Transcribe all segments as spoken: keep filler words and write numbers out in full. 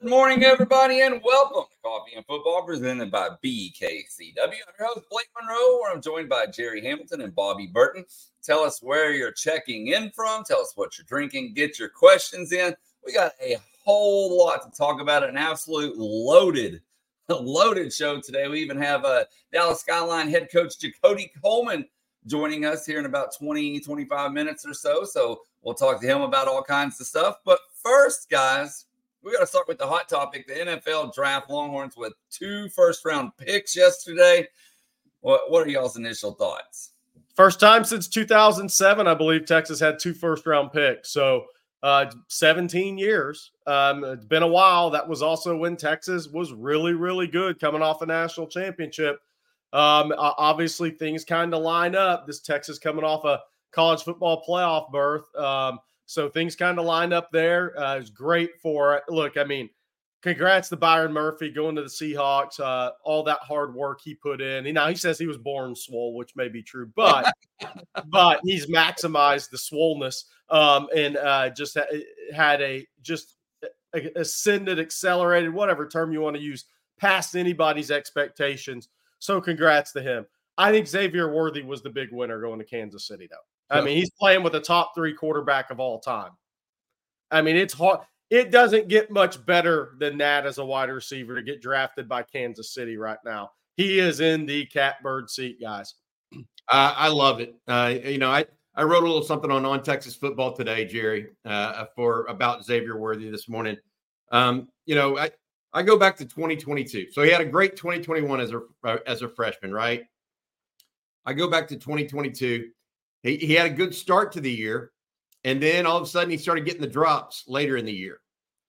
Good morning, everybody, and welcome to Coffee and Football, presented by B K C W. I'm your host, Blake Monroe, where I'm joined by Jerry Hamilton and Bobby Burton. Tell us where you're checking in from. Tell us what you're drinking. Get your questions in. We got a whole lot to talk about, an absolute loaded, loaded show today. We even have uh, Dallas Skyline head coach Jacody Coleman joining us here in about twenty, twenty-five minutes or so. So we'll talk to him about all kinds of stuff. But first, guys, we got to start with the hot topic, the N F L draft. Longhorns with two first-round picks yesterday. What, what are y'all's initial thoughts? First time since two thousand seven, I believe Texas had two first-round picks. So uh, seventeen years. Um, it's been a while. That was also when Texas was really, really good coming off a national championship. Um, obviously, things kind of line up. This Texas coming off a college football playoff berth. Um, So things kind of line up there. Uh, it's great for – look, I mean, congrats to Byron Murphy going to the Seahawks, uh, all that hard work he put in. You know, he says he was born swole, which may be true, but but he's maximized the swollenness um, and uh, just ha- had a just ascended, accelerated, whatever term you want to use, past anybody's expectations. So congrats to him. I think Xavier Worthy was the big winner going to Kansas City, though. I mean, he's playing with the top three quarterback of all time. I mean, it's hard. It doesn't get much better than that as a wide receiver to get drafted by Kansas City right now. He is in the catbird seat, guys. Uh, I love it. Uh, you know, I, I wrote a little something on On Texas Football today, Jerry, uh, for about Xavier Worthy this morning. Um, you know, I, I go back to twenty twenty-two. So he had a great twenty twenty-one as a uh, as a freshman, right? I go back to twenty twenty-two. He, he had a good start to the year, and then all of a sudden he started getting the drops later in the year.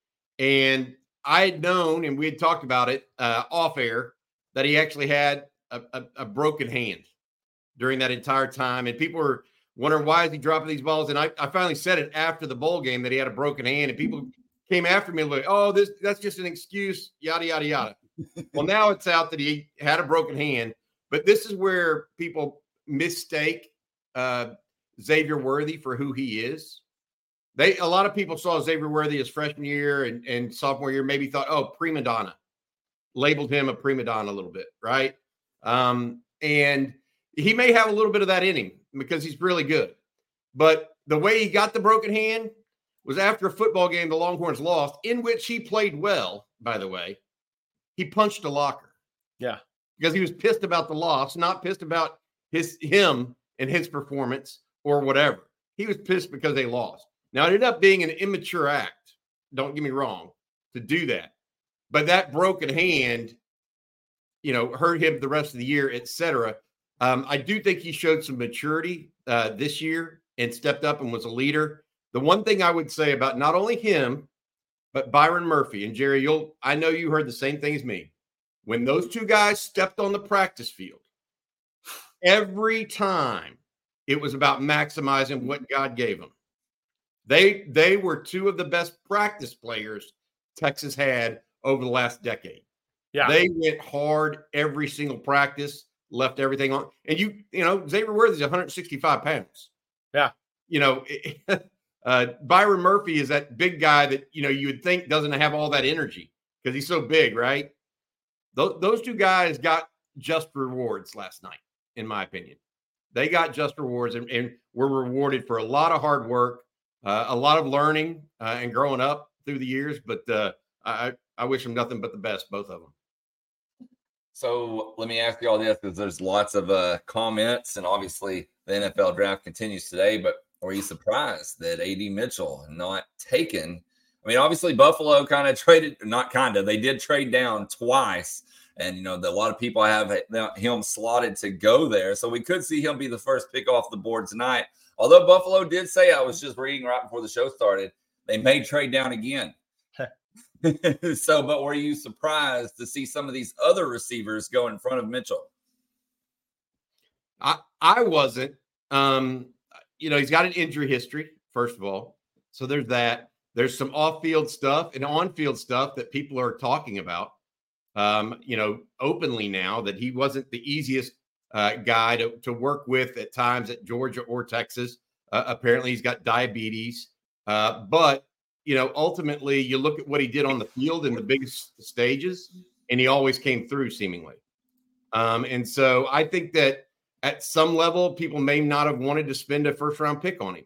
And I had known, and we had talked about it uh, off air, that he actually had a, a, a broken hand during that entire time. And people were wondering, why is he dropping these balls? And I, I finally said it after the bowl game that he had a broken hand, and people came after me like, oh, this that's just an excuse, yada, yada, yada. Well, now it's out that he had a broken hand, but this is where people mistake Uh, Xavier Worthy for who he is. They a lot of people saw Xavier Worthy his freshman year and, and sophomore year, maybe thought, oh, prima donna, labeled him a prima donna a little bit, right? Um, and he may have a little bit of that in him because he's really good. But the way he got the broken hand was after a football game the Longhorns lost, in which he played well, by the way. He punched a locker. Yeah. Because he was pissed about the loss, not pissed about his him and his performance or whatever. He was pissed because they lost. Now, it ended up being an immature act, don't get me wrong, to do that. But that broken hand, you know, hurt him the rest of the year, et cetera. Um, I do think he showed some maturity uh, this year and stepped up and was a leader. The one thing I would say about not only him, but Byron Murphy, and Jerry, you'll I know you heard the same thing as me. When those two guys stepped on the practice field, every time it was about maximizing what God gave them. They they were two of the best practice players Texas had over the last decade. Yeah. They went hard every single practice, left everything on. And you, you know, Xavier Worthy is one hundred sixty-five pounds. Yeah. You know, uh, Byron Murphy is that big guy that, you know, you would think doesn't have all that energy because he's so big, right? Those, those two guys got just rewards last night, in my opinion. They got just rewards and, and were rewarded for a lot of hard work, uh, a lot of learning uh, and growing up through the years. But uh, I, I wish them nothing but the best, both of them. So let me ask you all this, because there's lots of uh, comments, and obviously the N F L draft continues today, but were you surprised that A D Mitchell not taken? I mean, obviously Buffalo kind of traded, not kind of, they did trade down twice. And, you know, the, a lot of people have him slotted to go there. So we could see him be the first pick off the board tonight. Although Buffalo did say, I was just reading right before the show started, they may trade down again. So, but were you surprised to see some of these other receivers go in front of Mitchell? I, I wasn't. Um, you know, he's got an injury history, first of all. So there's that. There's some off-field stuff and on-field stuff that people are talking about. Um, you know, openly now that he wasn't the easiest uh, guy to, to work with at times at Georgia or Texas. Uh, apparently he's got diabetes, uh, but you know, ultimately you look at what he did on the field in the biggest stages, and he always came through seemingly. Um, and so I think that at some level, people may not have wanted to spend a first round pick on him,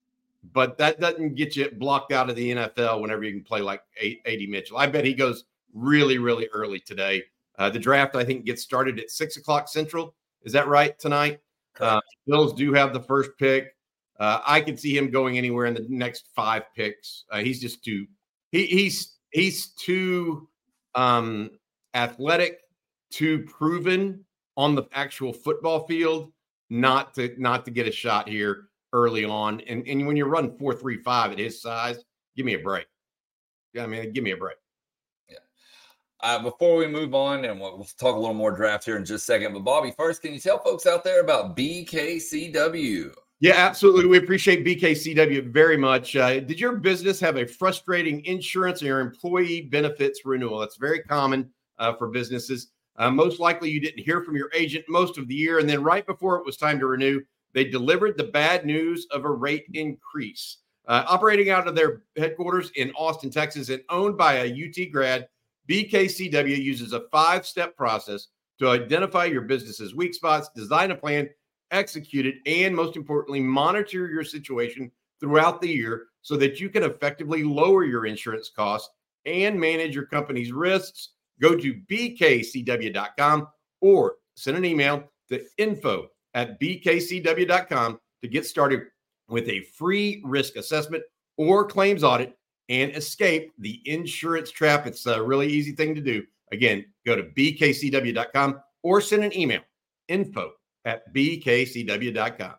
but that doesn't get you blocked out of the N F L whenever you can play like A D Mitchell. I bet he goes really, really early today. Uh, the draft, I think, gets started at six o'clock Central. Is that right tonight? Uh, Bills do have the first pick. Uh, I could see him going anywhere in the next five picks. Uh, he's just too he, he's he's too um, athletic, too proven on the actual football field, not to not to get a shot here early on. And and when you run four three five at his size, give me a break. Yeah, I mean, give me a break. Yeah. Uh, before we move on, and we'll, we'll talk a little more draft here in just a second. But Bobby, first, can you tell folks out there about B K C W? Yeah, absolutely. We appreciate B K C W very much. Uh, did your business have a frustrating insurance or employee benefits renewal? That's very common uh, for businesses. Uh, most likely you didn't hear from your agent most of the year, and then right before it was time to renew, they delivered the bad news of a rate increase. Uh, operating out of their headquarters in Austin, Texas, and owned by a U T grad, B K C W uses a five-step process to identify your business's weak spots, design a plan, execute it, and most importantly, monitor your situation throughout the year so that you can effectively lower your insurance costs and manage your company's risks. Go to b k c w dot com or send an email to info at b k c w dot com to get started with a free risk assessment or claims audit and escape the insurance trap. It's a really easy thing to do. Again, go to b k c w dot com or send an email, info at b k c w dot com.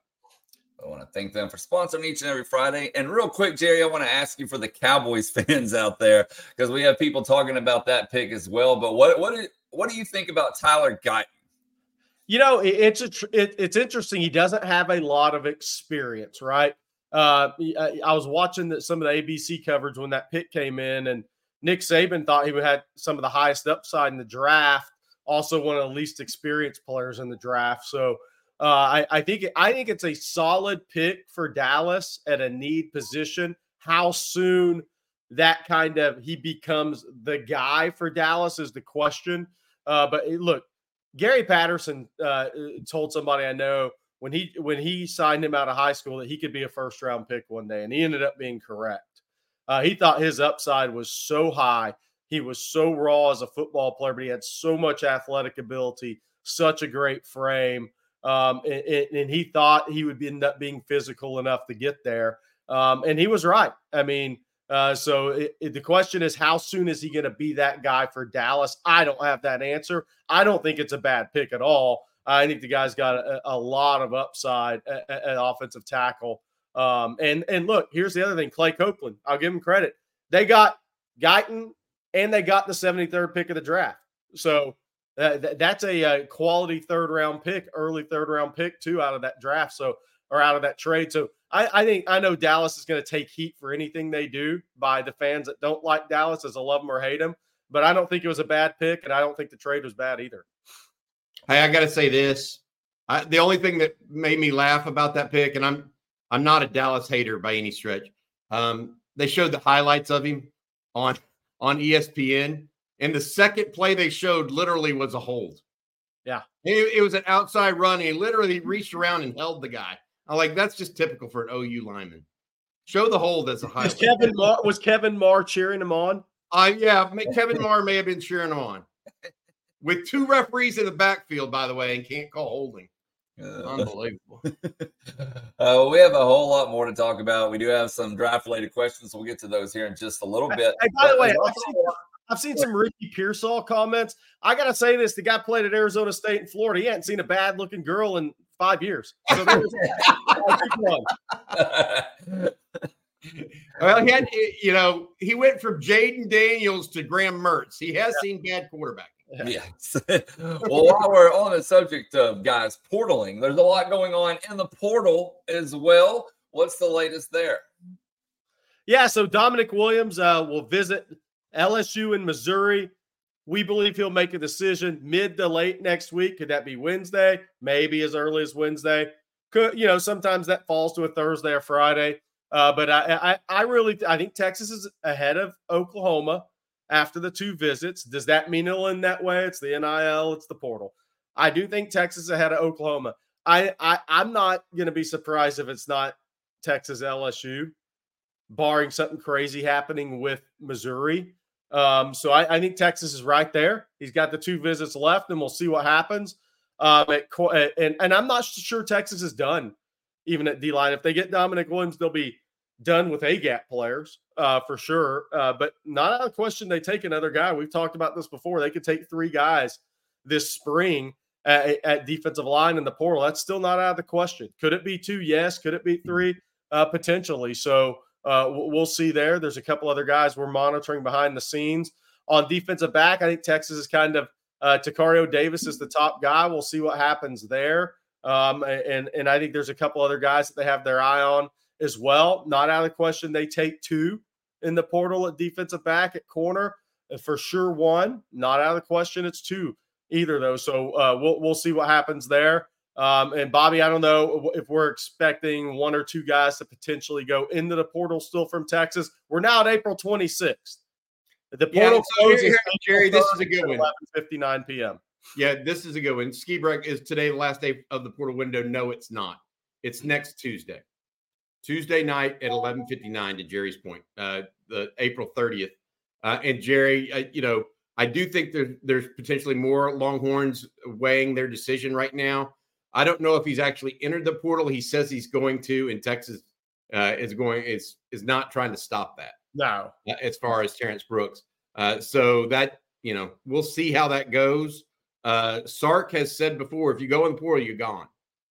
I want to thank them for sponsoring each and every Friday. And real quick, Jerry, I want to ask you for the Cowboys fans out there, because we have people talking about that pick as well. But what what do, what do you think about Tyler Guyton? You know, it, it's a, it, it's interesting. He doesn't have a lot of experience, right? Uh, I, I was watching the, some of the A B C coverage when that pick came in, and Nick Saban thought he had some of the highest upside in the draft. Also, one of the least experienced players in the draft. So uh, I, I think I think it's a solid pick for Dallas at a need position. How soon that kind of he becomes the guy for Dallas is the question. Uh, but look, Gary Patterson uh, told somebody I know when he when he signed him out of high school that he could be a first round pick one day, and he ended up being correct. Uh, he thought his upside was so high. He was so raw as a football player, but he had so much athletic ability, such a great frame. Um, and, and he thought he would end up being physical enough to get there. Um, and he was right. I mean, uh, so it, it, the question is, how soon is he going to be that guy for Dallas? I don't have that answer. I don't think it's a bad pick at all. I think the guy's got a, a lot of upside at, at offensive tackle. Um, and, and look, here's the other thing, Clay Copeland, I'll give him credit. They got Guyton, and they got the seventy-third pick of the draft. So uh, th- that's a, a quality third round pick, early third round pick too, out of that draft. So, or out of that trade. So I, I think, I know Dallas is going to take heat for anything they do by the fans that don't like Dallas, as I love them or hate them. But I don't think it was a bad pick, and I don't think the trade was bad either. Hey, I got to say this. I, the only thing that made me laugh about that pick, and I'm, I'm not a Dallas hater by any stretch. Um, they showed the highlights of him on, on E S P N, and the second play they showed literally was a hold. Yeah. It, it was an outside run. He literally reached around and held the guy. I'm like, that's just typical for an O U lineman. Show the hold as a highlight. Was Kevin Marr, was Kevin Marr cheering him on? Uh, yeah, Kevin Marr may have been cheering him on. With two referees in the backfield, by the way, and can't call holding. Uh, Unbelievable. uh, we have a whole lot more to talk about. We do have some draft-related questions. We'll get to those here in just a little bit. Hey, by the way, I've seen, I've seen some Ricky Pearsall comments. I got to say this. The guy played at Arizona State and Florida. He hadn't seen a bad-looking girl in five years. So well, he had, you know, he went from Jaden Daniels to Graham Mertz. He has yeah. seen bad quarterbacking. Yes. Well, while we're on the subject of guys portaling, there's a lot going on in the portal as well. What's the latest there? Yeah, so Dominic Williams uh, will visit L S U in Missouri. We believe he'll make a decision mid to late next week. Could that be Wednesday? Maybe as early as Wednesday. Could, you know, sometimes that falls to a Thursday or Friday. Uh, but I, I, I really, I think Texas is ahead of Oklahoma after the two visits. Does that mean it'll end that way? It's the N I L, it's the portal. I do think Texas is ahead of Oklahoma. I, I I'm not going to be surprised if it's not Texas L S U, barring something crazy happening with Missouri. Um, so I, I think Texas is right there. He's got the two visits left, and we'll see what happens. Um, at, and and I'm not sure Texas is done, even at D-line. If they get Dominic Williams, they'll be done with A-gap players uh, for sure. Uh, but not out of question they take another guy. We've talked about this before. They could take three guys this spring at, at defensive line in the portal. That's still not out of the question. Could it be two? Yes. Could it be three? Uh, potentially. So uh, we'll see there. There's a couple other guys we're monitoring behind the scenes. On defensive back, I think Texas is kind of uh, Tacario Davis is the top guy. We'll see what happens there. Um, and, and I think there's a couple other guys that they have their eye on as well. Not out of the question they take two in the portal at defensive back, at corner. For sure one. Not out of the question it's two either of those. So uh, we'll we'll see what happens there. Um, and Bobby, I don't know if we're expecting one or two guys to potentially go into the portal still from Texas. We're now at April twenty-sixth. The portal yeah, closes. Here, Jerry, this is a good one. eleven fifty-nine p.m. Yeah, this is a good one. Ski break is today, the last day of the portal window. No, it's not. It's next Tuesday. Tuesday night at eleven fifty-nine, to Jerry's point, uh, the April thirtieth. Uh, and Jerry, uh, you know, I do think there, there's potentially more Longhorns weighing their decision right now. I don't know if he's actually entered the portal. He says he's going to, and Texas uh, is going is is not trying to stop that. No, uh, as far as Terrence Brooks. Uh, so that, you know, we'll see how that goes. Uh, Sark has said before, if you go in the portal, you're gone.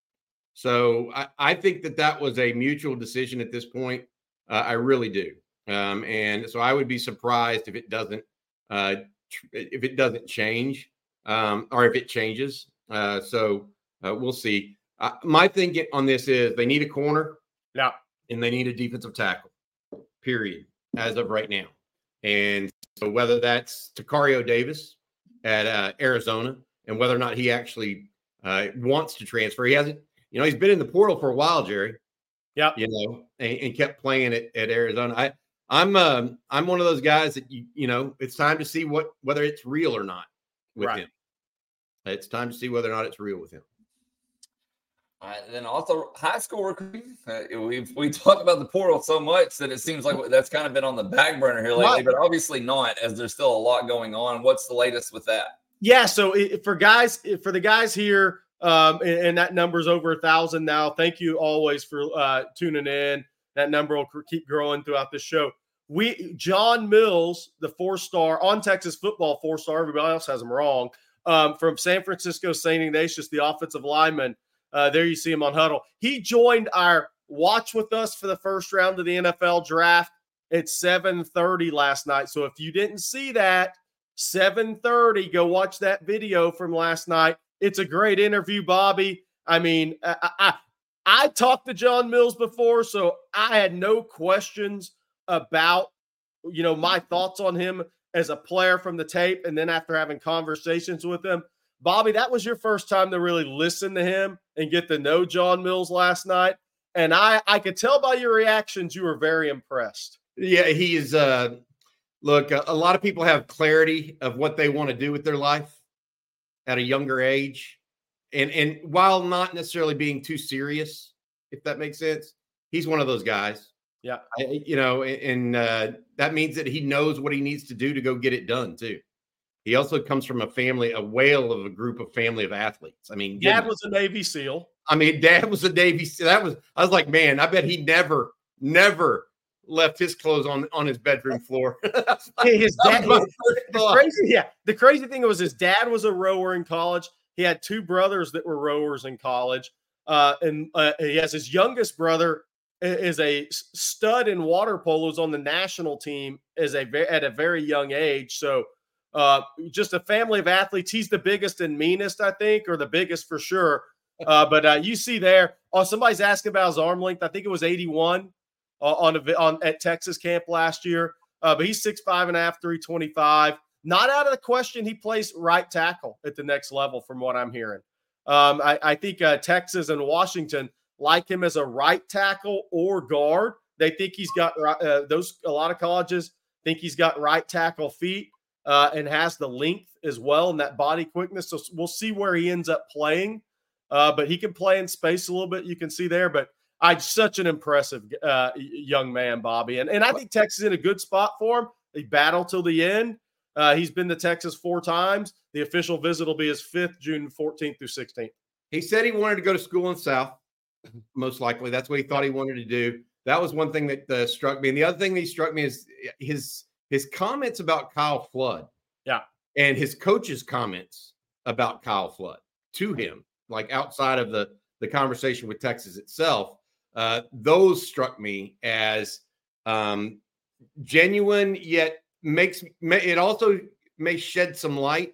So I, I think that that was a mutual decision at this point. Uh, I really do. Um, and so I would be surprised if it doesn't, uh, tr- if it doesn't change, um, or if it changes. Uh, so uh, we'll see. Uh, my thinking on this is they need a corner, yeah, and they need a defensive tackle. Period. As of right now, and so whether that's Tacario Davis at uh, Arizona, and whether or not he actually uh, wants to transfer, he hasn't. You know, he's been in the portal for a while, Jerry. Yeah, you know, and, and kept playing at, at Arizona. I, I'm, um, I'm one of those guys that you, you know, it's time to see what whether it's real or not with right. him. It's time to see whether or not it's real with him. Uh, then also high school recruiting. Uh, we we talk about the portal so much that it seems like that's kind of been on the back burner here lately, but obviously not, as there's still a lot going on. What's the latest with that? Yeah, so it, for guys, for the guys here, um, and, and that number's over a thousand now. Thank you always for uh, tuning in. That number will keep growing throughout the show. We John Mills, the four-star on Texas football four-star. Everybody else has him wrong. Um, from San Francisco Saint Ignatius, the offensive lineman. Uh, there you see him on Huddle. He joined our watch with us for the first round of the N F L draft at seven thirty last night. So if you didn't see that, seven thirty, go watch that video from last night. It's a great interview, Bobby. I mean, I, I, I talked to John Mills before, so I had no questions about, you know, my thoughts on him as a player from the tape. And then after having conversations with him, Bobby, that was your first time to really listen to him and get to know John Mills last night. And I, I could tell by your reactions, you were very impressed. Yeah, he is. Uh, look, a, a lot of people have clarity of what they want to do with their life at a younger age. And, and while not necessarily being too serious, if that makes sense, he's one of those guys. Yeah. I, you know, and uh, that means that he knows what he needs to do to go get it done, too. He also comes from a family, a whale of a group of family of athletes. I mean, Dad was a Navy SEAL. I mean, Dad was a Navy SEAL. That was, I was like, man, I bet he never, never left his clothes on, on his bedroom floor. his dad, the, the crazy, yeah. The crazy thing was his dad was a rower in college. He had two brothers that were rowers in college. Uh, and uh, he has his youngest brother is a stud in water polos on the national team as a at a very young age. So, Uh, just a family of athletes. He's the biggest and meanest, I think, or the biggest for sure. Uh, but uh, you see there, oh, somebody's asking about his arm length. I think it was eighty-one uh, on, a, on at Texas camp last year. Uh, but he's six five and a half, three twenty-five. Not out of the question he plays right tackle at the next level from what I'm hearing. Um, I, I think uh, Texas and Washington like him as a right tackle or guard. They think he's got uh, those. A lot of colleges think he's got right tackle feet uh, and has the length as well and that body quickness. So we'll see where he ends up playing. Uh, but he can play in space a little bit. You can see there. But I such an impressive uh, young man, Bobby, and and I think Texas is in a good spot for him. They battle till the end. Uh, he's been to Texas four times. The official visit will be his fifth, June fourteenth through sixteenth. He said he wanted to go to school in South, most likely. That's what he thought he wanted to do. That was one thing that uh, struck me. And the other thing that struck me is his his comments about Kyle Flood. Yeah. And his coach's comments about Kyle Flood to him, like outside of the, the conversation with Texas itself. Uh, those struck me as um, genuine, yet makes it also may shed some light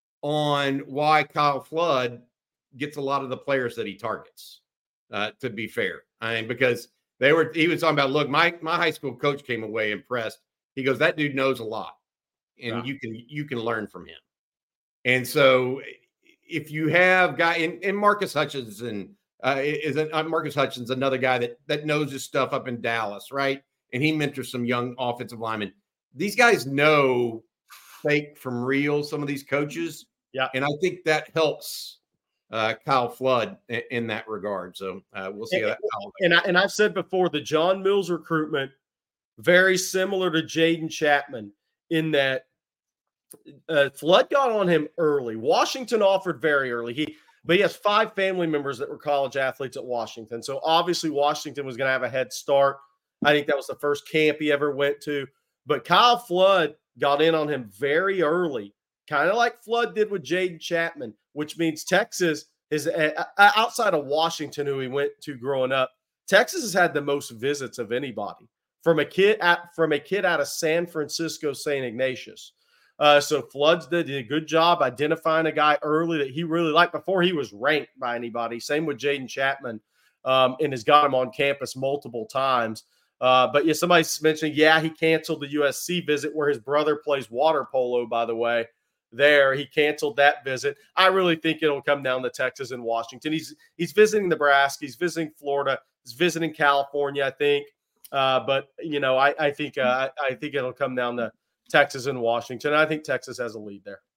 on why Kyle Flood gets a lot of the players that he targets. Uh, to be fair, I mean, because they were he was talking about, look, my my high school coach came away impressed. He goes, that dude knows a lot, and yeah. you can you can learn from him. And so, if you have guy and, and Marcus Hutchinson uh, is a, uh, Marcus Hutchins, another guy that that knows his stuff up in Dallas, right? And he mentors some young offensive linemen. These guys know fake from real. Some of these coaches, yeah, and I think that helps uh, Kyle Flood in, in that regard. So uh, we'll see and, how that. And I, and I've said before, the John Mills recruitment very similar to Jaden Chapman in that uh, Flood got on him early. Washington offered very early. He but he has five family members that were college athletes at Washington. So obviously Washington was going to have a head start. I think that was the first camp he ever went to. But Kyle Flood got in on him very early, kind of like Flood did with Jaden Chapman, which means Texas is uh, outside of Washington, who he went to growing up. Texas has had the most visits of anybody from a kid at, from a kid out of San Francisco, Saint Ignatius. Uh, so Flood did a good job identifying a guy early that he really liked before he was ranked by anybody. Same with Jaden Chapman, um, and has got him on campus multiple times. Uh, but yeah, somebody mentioned, yeah, he canceled the U S C visit where his brother plays water polo, by the way. There, he canceled that visit. I really think it'll come down to Texas and Washington. He's he's visiting Nebraska. He's visiting Florida. He's visiting California, I think. Uh, but, you know, I, I think uh, I think it'll come down to Texas and Washington. I think Texas has a lead there.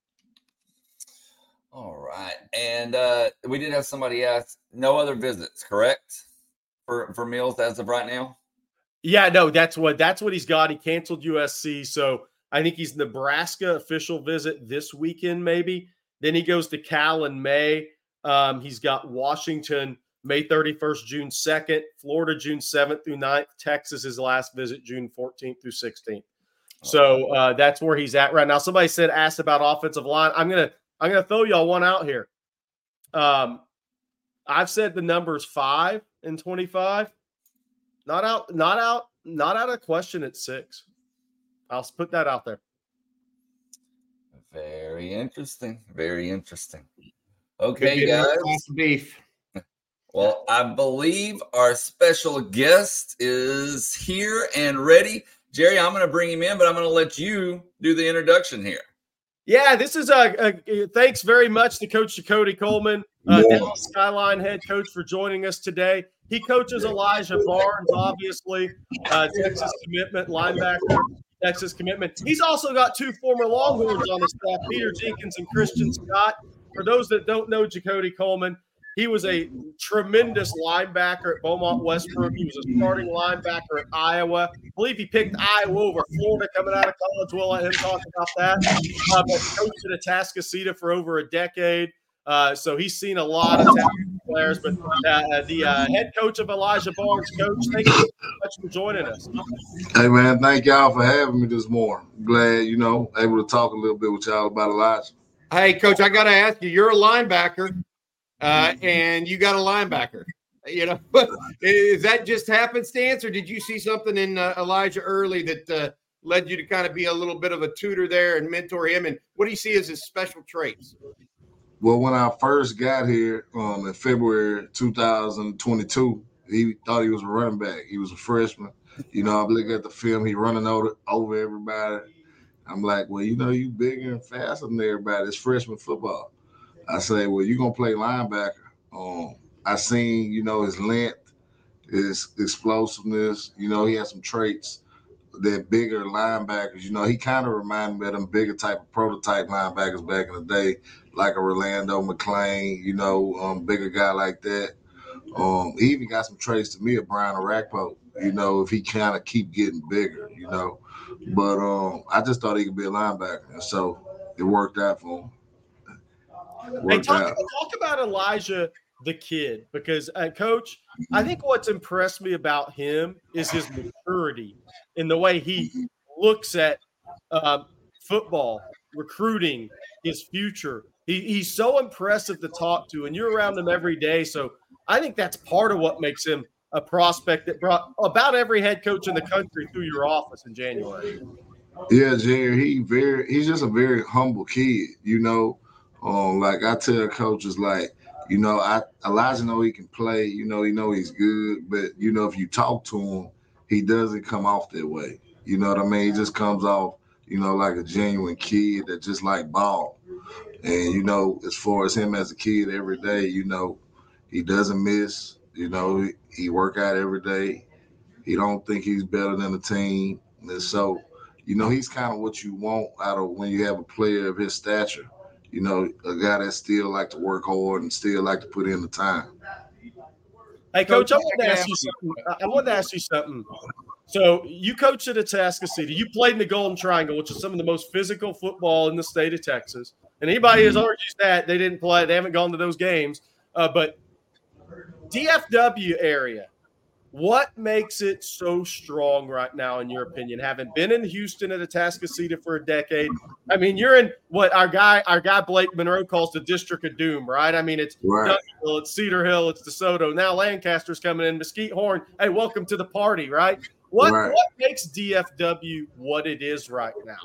All right. And uh, we did have somebody ask, no other visits, correct, for, for Mills as of right now? Yeah, no, that's what that's what he's got. He canceled U S C, so I think he's Nebraska official visit this weekend, maybe. Then he goes to Cal in May. Um, he's got Washington May thirty-first, June second, Florida June seventh through ninth, Texas his last visit June fourteenth through sixteenth. So uh, that's where he's at right now. Somebody said asked about offensive line. I'm gonna I'm gonna throw y'all one out here. Um, I've said the numbers five and twenty-five. Not out, not out, not out of question at six. I'll put that out there. Very interesting. Very interesting. Okay, guys. Beef. Well, I believe our special guest is here and ready. Jerry, I'm going to bring him in, but I'm going to let you do the introduction here. Yeah, this is a, a thanks very much to Coach Cody Coleman, uh, Dallas Skyline head coach, for joining us today. He coaches Elijah Barnes, obviously, uh, Texas commitment linebacker, Texas commitment. He's also got two former Longhorns on his staff, Peter Jenkins and Christian Scott. For those that don't know Jacody Coleman, he was a tremendous linebacker at Beaumont Westbrook. He was a starting linebacker at Iowa. I believe he picked Iowa over Florida coming out of college. We'll let him talk about that. Uh, but coached at Atascocita for over a decade. Uh, so he's seen a lot of talented players. But uh, the uh, head coach of Elijah Barnes, Coach, thank you so much for joining us. Hey, man, thank y'all for having me this morning. Glad, you know, able to talk a little bit with y'all about Elijah. Hey, Coach, I got to ask you, you're a linebacker. Uh, and you got a linebacker, you know, is that just happenstance, or did you see something in uh, Elijah early that uh, led you to kind of be a little bit of a tutor there and mentor him? And what do you see as his special traits? Well, when I first got here um, in February two thousand twenty-two, he thought he was a running back. He was a freshman. You know, I'm looking at the film. He running over, over everybody. I'm like, well, you know, you bigger and faster than everybody. It's freshman football. I say, well, you're going to play linebacker. Um, I seen, you know, his length, his explosiveness. You know, he has some traits that bigger linebackers. You know, he kind of reminded me of them bigger type of prototype linebackers back in the day, like a Rolando McClain, you know, um, bigger guy like that. Um, he even got some traits to me of Brian Orakpo, you know, if he kind of keep getting bigger, you know. But um, I just thought he could be a linebacker, and so it worked out for him. Hey, talk, talk about Elijah the Kid, because, uh, Coach, I think what's impressed me about him is his maturity in the way he looks at uh, football, recruiting, his future. He, he's so impressive to talk to, and you're around him every day. So I think that's part of what makes him a prospect that brought about every head coach in the country through your office in January. Yeah, Jerry, he very he's just a very humble kid, you know. Um, like I tell coaches, like, you know, I Elijah know he can play, you know, he know he's good, but you know, if you talk to him, he doesn't come off that way. You know what I mean? He just comes off, you know, like a genuine kid that just like ball. And, you know, as far as him as a kid every day, you know, he doesn't miss, you know, he, he work out every day. He don't think he's better than the team. And so, you know, he's kind of what you want out of when you have a player of his stature. You know, a guy that still like to work hard and still like to put in the time. Hey, Coach, I want to ask you something. I want to ask you something. So you coached at Atascocita. You played in the Golden Triangle, which is some of the most physical football in the state of Texas. And anybody who's argues that, they didn't play, they haven't gone to those games. Uh, but D F W area, what makes it so strong right now, in your opinion? Having been in Houston at Atascocita for a decade, I mean, you're in what our guy, our guy Blake Monroe calls the District of Doom, right? I mean, it's right. Duncanville, it's Cedar Hill, it's DeSoto. Now Lancaster's coming in, Mesquite Horn. Hey, welcome to the party, right? What right. what makes D F W what it is right now?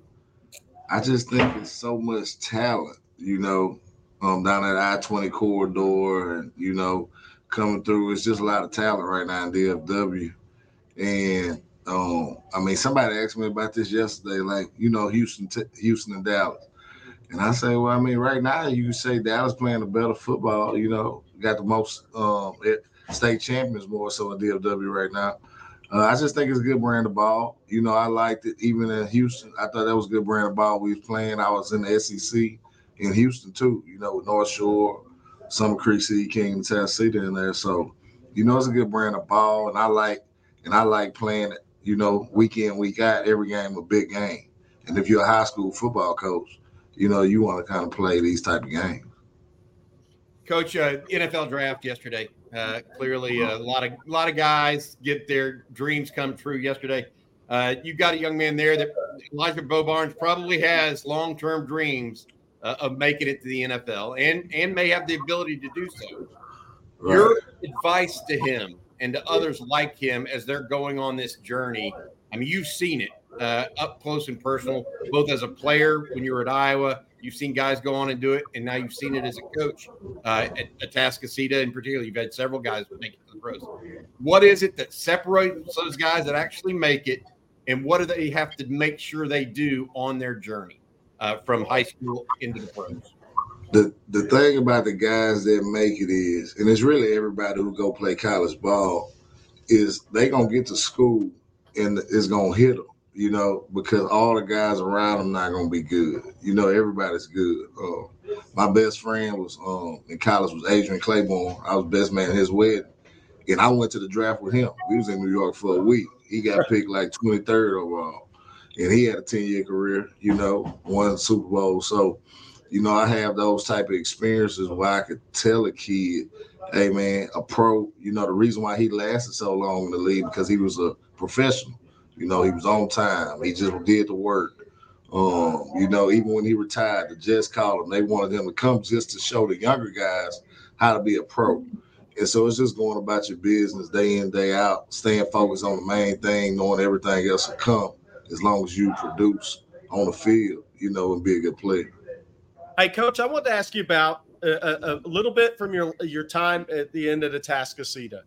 I just think it's so much talent, you know, um, down that I twenty corridor, and you know, coming through. It's just a lot of talent right now in D F W. And, um, I mean, somebody asked me about this yesterday, like, you know, Houston t- Houston and Dallas. And I say, well, I mean, right now you say Dallas playing a better football, you know, got the most um, state champions more so in D F W right now. Uh, I just think it's a good brand of ball. You know, I liked it even in Houston. I thought that was a good brand of ball we was playing. I was in the S E C in Houston too, you know, with North Shore, Summer Creek City King, and Atascocita in there. So, you know, it's a good brand of ball, and I like and I like playing it, you know, week in, week out, every game a big game. And if you're a high school football coach, you know, you want to kind of play these type of games. Coach, uh, N F L draft yesterday. Uh, clearly, a lot of a lot of guys get their dreams come true yesterday. Uh, you got a young man there that Elijah Bobarnes probably has long-term dreams uh, of making it to the N F L, and and may have the ability to do so. Right. Your advice to him and to others like him as they're going on this journey. I mean, you've seen it uh, up close and personal, both as a player when you were at Iowa. You've seen guys go on and do it, and now you've seen it as a coach uh, at Atascocita in particular. You've had several guys make it to the pros. What is it that separates those guys that actually make it, and what do they have to make sure they do on their journey uh, from high school into the pros? The the thing about the guys that make it is, and it's really everybody who go play college ball, is they going to get to school and it's going to hit them. You know, because all the guys around them not gonna be good. You know, everybody's good. Uh, my best friend was um, in college was Adrian Claiborne. I was best man at his wedding, and I went to the draft with him. We was in New York for a week. He got picked like twenty-third overall, and he had a ten-year career. You know, won Super Bowl. So, you know, I have those type of experiences where I could tell a kid, "Hey, man, a pro." You know, the reason why he lasted so long in the league because he was a professional. You know, he was on time. He just did the work. Um, you know, even when he retired, the Jets called him. They wanted him to come just to show the younger guys how to be a pro. And so it's just going about your business day in, day out, staying focused on the main thing, knowing everything else will come as long as you produce on the field, you know, and be a good player. Hey, Coach, I want to ask you about a, a, a little bit from your your time at the end of Atascocita.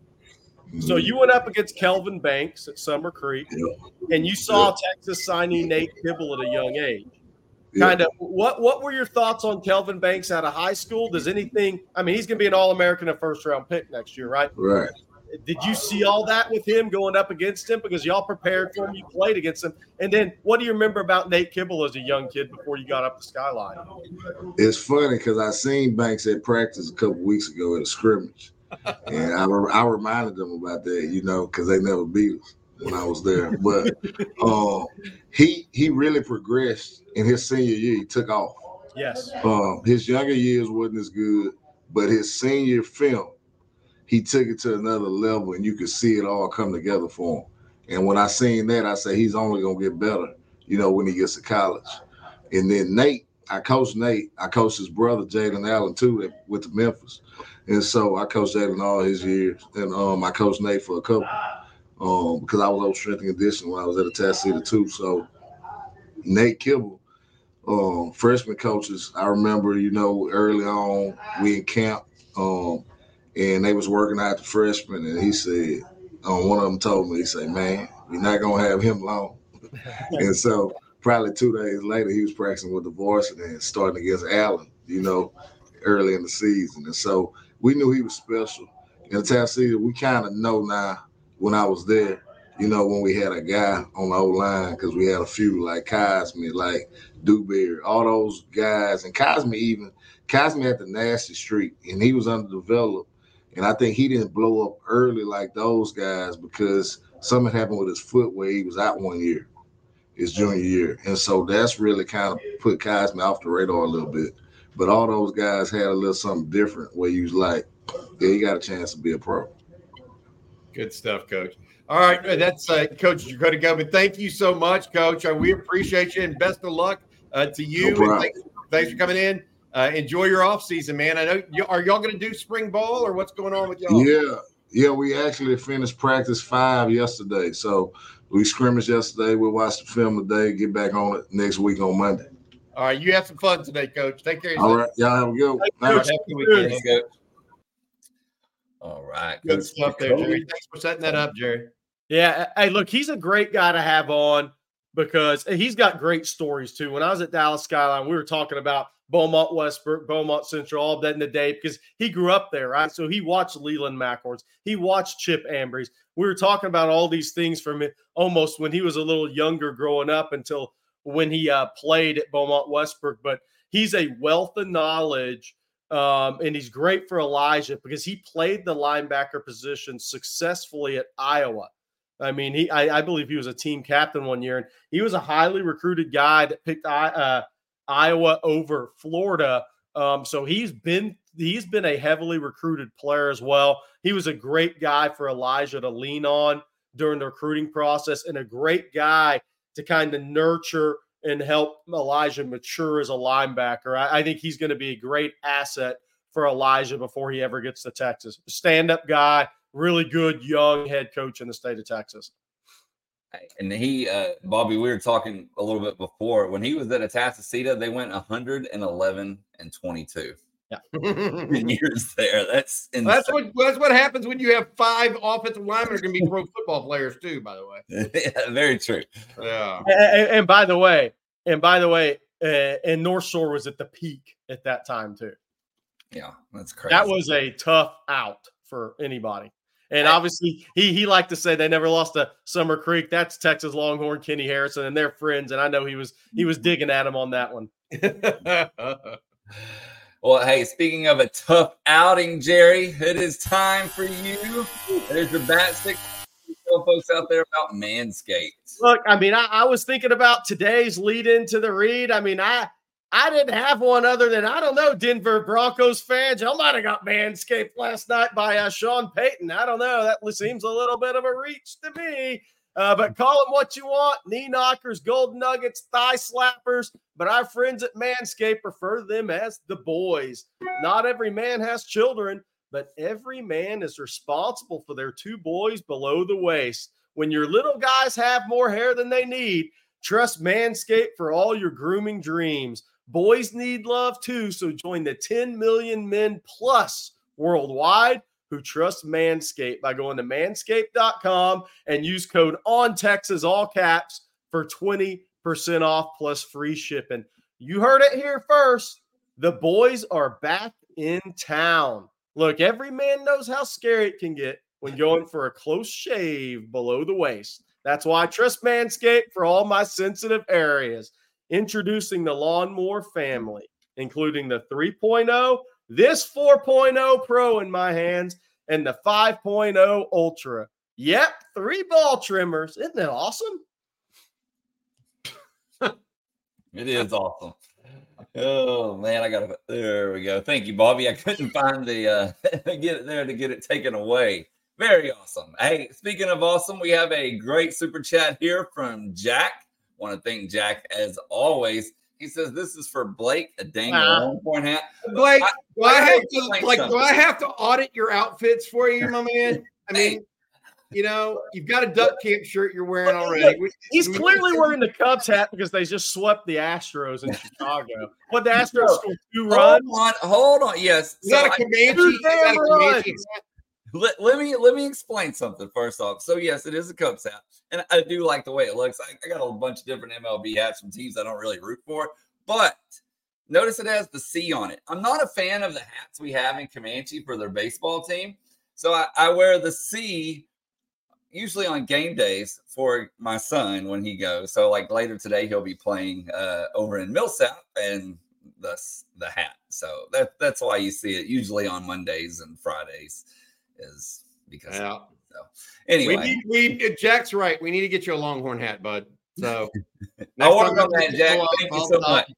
So you went up against Kelvin Banks at Summer Creek, yeah. and you saw yeah. Texas signing Nate Kibble at a young age. Yeah. Kind of, what what were your thoughts on Kelvin Banks out of high school? Does anything? I mean, he's going to be an All-American, a first-round pick next year, right? Right. did you see all that with him going up against him? Because y'all prepared for him, you played against him. And then what do you remember about Nate Kibble as a young kid before you got up the skyline? It's funny because I seen Banks at practice a couple weeks ago at a scrimmage. And I, I reminded them about that, you know, because they never beat us when I was there. But um, he he really progressed in his senior year. He took off. Yes. Um, his younger years wasn't as good, but his senior film, he took it to another level, and you could see it all come together for him. And when I seen that, I say he's only gonna get better, you know, when he gets to college. And then Nate, I coached Nate. I coached his brother Jaden Allen too, that went to Memphis. And so I coached Jaden all his years, and um, I coached Nate for a couple, um, because I was on strength and conditioning when I was at Atascocita too. So Nate Kibble, um, freshman coaches, I remember, you know, early on we in camp, um, and they was working out the freshmen, and he said, um, one of them told me, he said, "Man, we're not gonna have him long." And so probably two days later, he was practicing with the varsity and starting against Allen, you know, early in the season. And so we knew he was special. In Atascocita, we kind of know now when I was there, you know, when we had a guy on the O-line, because we had a few like Cosme, like Dewberry, all those guys. And Cosme even, Cosme had the nasty streak, and he was underdeveloped. And I think he didn't blow up early like those guys because something happened with his foot where he was out one year, his junior year. And so that's really kind of put Cosme off the radar a little bit. But all those guys had a little something different where you was like, yeah, you got a chance to be a pro. Good stuff, Coach. All right, that's uh, Coach Dakota Gilman. Thank you so much, Coach. Uh, we appreciate you, and best of luck uh, to you. No and thanks, thanks for coming in. Uh, enjoy your off season, man. I know. You, are y'all going to do spring ball, or what's going on with y'all? Yeah, yeah. We actually finished practice five yesterday, so we scrimmaged yesterday. We'll watch the film today. Get back on it next week on Monday. All right, you have some fun today, Coach. Take care of yourself. yourself. All right, y'all have a good one. All right, have a good weekend. Thanks, Coach. All right. Good Coach stuff there, Jerry. Thanks for setting that up, Jerry. Yeah. Hey, look, he's a great guy to have on because he's got great stories too. When I was at Dallas Skyline, we were talking about Beaumont Westbrook, Beaumont Central, all that in the day because he grew up there, right? So he watched Leland McElroy. He watched Chip Ambrose. We were talking about all these things from almost when he was a little younger growing up until when he uh, played at Beaumont Westbrook. But he's a wealth of knowledge, um, and he's great for Elijah because he played the linebacker position successfully at Iowa. I mean, he I, I believe he was a team captain one year, and he was a highly recruited guy that picked uh, Iowa over Florida. Um, so he's been he's been a heavily recruited player as well. He was a great guy for Elijah to lean on during the recruiting process, and a great guy to kind of nurture and help Elijah mature as a linebacker. I, I think he's going to be a great asset for Elijah before he ever gets to Texas. Stand-up guy, really good young head coach in the state of Texas. And he, uh, Bobby, we were talking a little bit before. When he was at Atascocita, they went one hundred eleven and twenty-two. Yeah, ten years there. That's insane. That's what that's what happens when you have five offensive linemen are going to be pro football players too. By the way, yeah, very true. Yeah. And, and by the way, and by the way, uh, and North Shore was at the peak at that time too. Yeah, that's crazy. That was a tough out for anybody. And obviously, he he liked to say they never lost to Summer Creek. That's Texas Longhorn, Kenny Harrison, and they're friends. And I know he was he was digging at him on that one. Well, hey, speaking of a tough outing, Jerry, it is time for you. There's your bat stick. Tell folks out there about Manscaped. Look, I mean, I, I was thinking about today's lead into the read. I mean, I I didn't have one other than, I don't know, Denver Broncos fans. Y'all might have got Manscaped last night by uh, Sean Payton. I don't know. That seems a little bit of a reach to me. Uh, but call them what you want. Knee knockers, gold nuggets, thigh slappers. But our friends at Manscaped refer to them as the boys. Not every man has children, but every man is responsible for their two boys below the waist. When your little guys have more hair than they need, trust Manscaped for all your grooming dreams. Boys need love too, so join the ten million men plus worldwide who trust Manscaped by going to manscaped dot com and use code ONTEXAS, all caps, for twenty percent off plus free shipping. You heard it here first. The boys are back in town. Look, every man knows how scary it can get when going for a close shave below the waist. That's why I trust Manscaped for all my sensitive areas. Introducing the Lawnmower family, including the three point oh, this four point oh Pro in my hands, and the five point oh Ultra. Yep, three ball trimmers. Isn't that awesome? It is awesome. Oh man, I gotta. There we go. Thank you, Bobby. I couldn't find the uh, get it there to get it taken away. Very awesome. Hey, speaking of awesome, we have a great super chat here from Jack. Want to thank Jack as always. He says this is for Blake, a dang Ah. Longhorn hat. Blake, I- do I I have gotta to explain like? something. Do I have to audit your outfits for you, my man? I mean, you know, you've got a duck camp shirt you're wearing already. We- He's we- clearly wearing the Cubs hat because they just swept the Astros in Chicago. But the Astros scored two Hold runs. on, hold on. Yes. You got So a I- Comanche. Two You got a damn Comanche. runs. Let, let me let me explain something first off. So yes, it is a Cubs hat, and I do like the way it looks. I, I got a bunch of different M L B hats from teams I don't really root for, but notice it has the C on it. I'm not a fan of the hats we have in Comanche for their baseball team, so I, I wear the C usually on game days for my son when he goes. So like later today, he'll be playing uh, over in Millsap, and thus the hat. So that that's why you see it usually on Mondays and Fridays. Is because Yeah. so anyway. We need, we Jack's right. We need to get you a Longhorn hat, bud. So I want time on that, you Jack. go up, Thank you I'll- so I'll- much.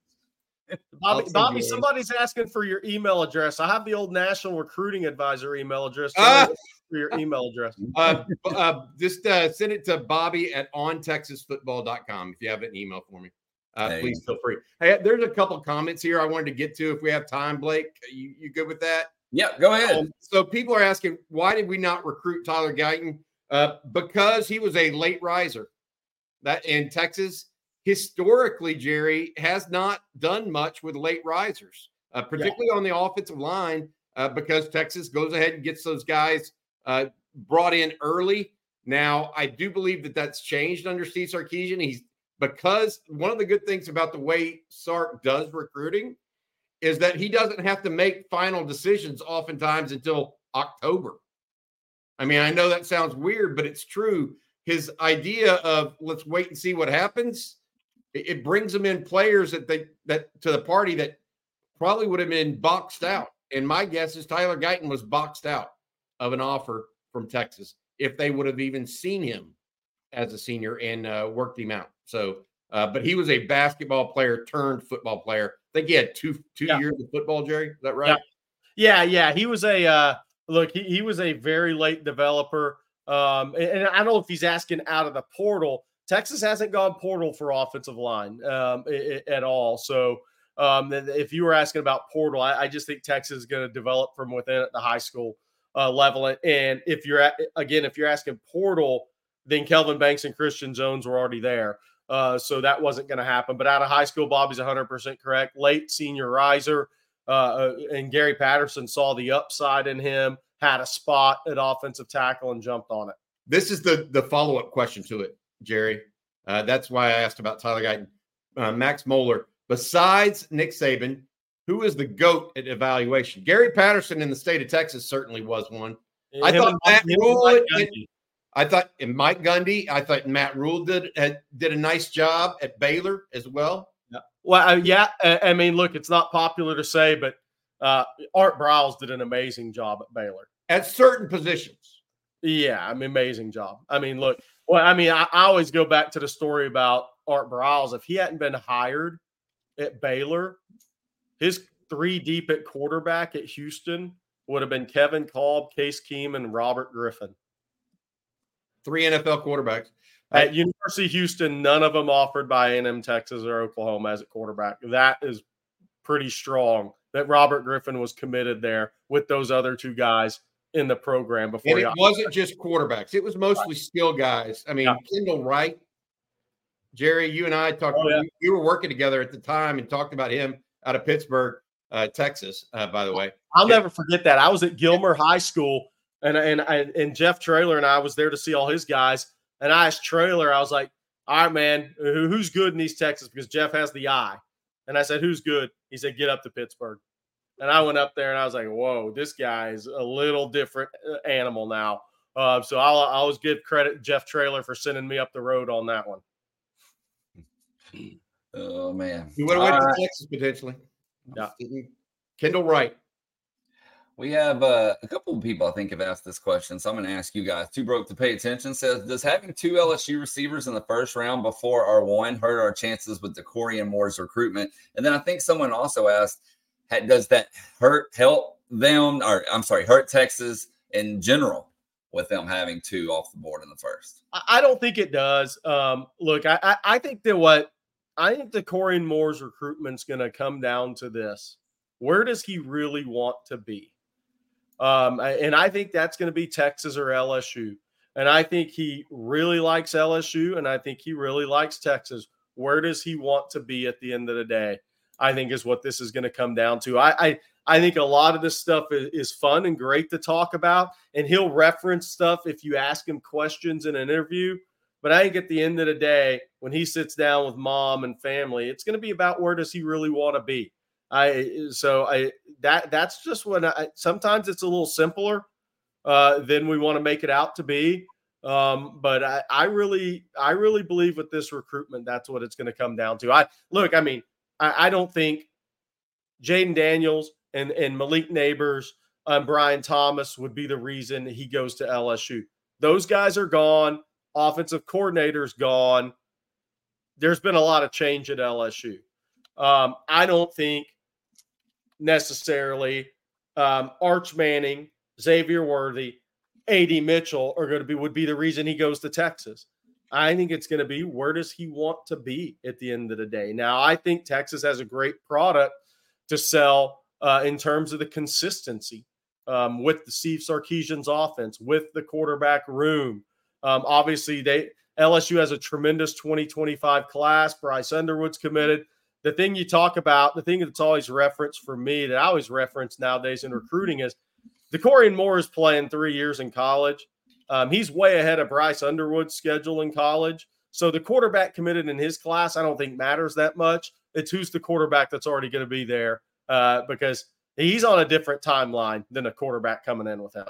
I'll Bobby, send Bobby you one. somebody's asking for your email address. I have the old National Recruiting Advisor email address. Ah! For your email address. Uh, uh, just uh, send it to Bobby at on texas football dot com if you have an email for me. Uh, Hey. please feel free. Hey, there's a couple comments here I wanted to get to if we have time, Blake. You, you good with that? Yeah, go ahead. Um, so people are asking, why did we not recruit Tyler Guyton? Uh, because he was a late riser. That in Texas, historically, Jerry has not done much with late risers, uh, particularly on the offensive line, uh, because Texas goes ahead and gets those guys uh, brought in early. Now, I do believe that that's changed under Steve Sarkisian. He's because one of the good things about the way Sark does recruiting is that he doesn't have to make final decisions oftentimes until October. I mean, I know that sounds weird, but it's true. His idea of let's wait and see what happens, it, it brings them in players that they that to the party that probably would have been boxed out. And my guess is Tyler Guyton was boxed out of an offer from Texas if they would have even seen him as a senior and uh, worked him out. So, uh, but he was a basketball player turned football player. I think he had two two Yeah. years of football, Jerry. Is that right? Yeah, yeah. He was a uh, look. He, he was a very late developer, um, and, and I don't know if he's asking out of the portal. Texas hasn't gone portal for offensive line um, i- i- at all. So um, th- if you were asking about portal, I, I just think Texas is going to develop from within at the high school uh, level. And if you're at, again, if you're asking portal, then Kelvin Banks and Christian Jones were already there. Uh, so that wasn't going to happen. But out of high school, Bobby's one hundred percent correct. Late senior riser. Uh, and Gary Patterson saw the upside in him, had a spot at offensive tackle, and jumped on it. This is the the follow up question to it, Jerry. Uh, that's why I asked about Tyler Guyton. Uh, Max Moeller, besides Nick Saban, who is the GOAT at evaluation? Gary Patterson in the state of Texas certainly was one. I Him thought and Matt him and Rule Mike and- Gundy. I thought and Mike Gundy. I thought Matt Rule did had, did a nice job at Baylor as well. Well, uh, yeah. I, I mean, look, it's not popular to say, but uh, Art Briles did an amazing job at Baylor. At certain positions. Yeah, I mean, amazing job. I mean, look, well, I mean, I, I always go back to the story about Art Briles. If he hadn't been hired at Baylor, his three deep at quarterback at Houston would have been Kevin Kolb, Case Keenum, and Robert Griffin. Three N F L quarterbacks. At University of Houston, none of them offered by A and M Texas or Oklahoma as a quarterback. That is pretty strong that Robert Griffin was committed there with those other two guys in the program before And he it got wasn't just quarterbacks. It was mostly skill guys. I mean, Yeah. Kendall Wright, Jerry, you and I talked. Oh, yeah. we, we were working together at the time and talked about him out of Pittsburgh, uh, Texas, uh, by the way. I'll never forget that. I was at Gilmer High School, and and and, and Jeff Traylor and I was there to see all his guys. And I asked Traylor, I was like, "All right, man, who, who's good in East Texas?" Because Jeff has the eye. And I said, "Who's good?" He said, "Get up to Pittsburgh." And I went up there, and I was like, "Whoa, this guy is a little different animal now." Uh, so I'll, I'll always give credit to Jeff Traylor for sending me up the road on that one. Oh, man. You would have went Uh, to Texas potentially. Yeah. Kendall Wright. We have uh, a couple of people I think have asked this question, so I'm going to ask you guys. Two Broke to Pay Attention says, does having two L S U receivers in the first round before our one hurt our chances with DeCorian Moore's recruitment? And then I think someone also asked, does that hurt help them, or I'm sorry, hurt Texas in general with them having two off the board in the first? I don't think it does. Um, look, I, I, I think that what I think DeCorian Moore's recruitment's going to come down to this: where does he really want to be? Um, and I think that's going to be Texas or L S U. And I think he really likes L S U, and I think he really likes Texas. Where does he want to be at the end of the day? I think is what this is going to come down to. I, I, I think a lot of this stuff is, is fun and great to talk about, and he'll reference stuff if you ask him questions in an interview. But I think at the end of the day, when he sits down with mom and family, it's going to be about where does he really want to be. I so I that that's just what I sometimes it's a little simpler uh, than we want to make it out to be. Um, but I, I really I really believe with this recruitment, that's what it's going to come down to. I look, I mean, I, I don't think Jaden Daniels and, and Malik Neighbors and Brian Thomas would be the reason he goes to L S U. Those guys are gone. Offensive coordinator's gone. There's been a lot of change at L S U. Um, I don't think necessarily um, Arch Manning, Xavier Worthy, A D Mitchell are going to be would be the reason he goes to Texas. I think it's going to be where does he want to be at the end of the day. Now, I think Texas has a great product to sell uh, in terms of the consistency um, with the Steve Sarkisian's offense, with the quarterback room. Um, obviously, they L S U has a tremendous twenty twenty-five class. Bryce Underwood's committed. The thing you talk about, the thing that's always referenced for me that I always reference nowadays in recruiting is DeCorian Moore is playing three years in college. Um, he's way ahead of Bryce Underwood's schedule in college. So the quarterback committed in his class, I don't think matters that much. It's who's the quarterback that's already going to be there uh, because he's on a different timeline than a quarterback coming in with him.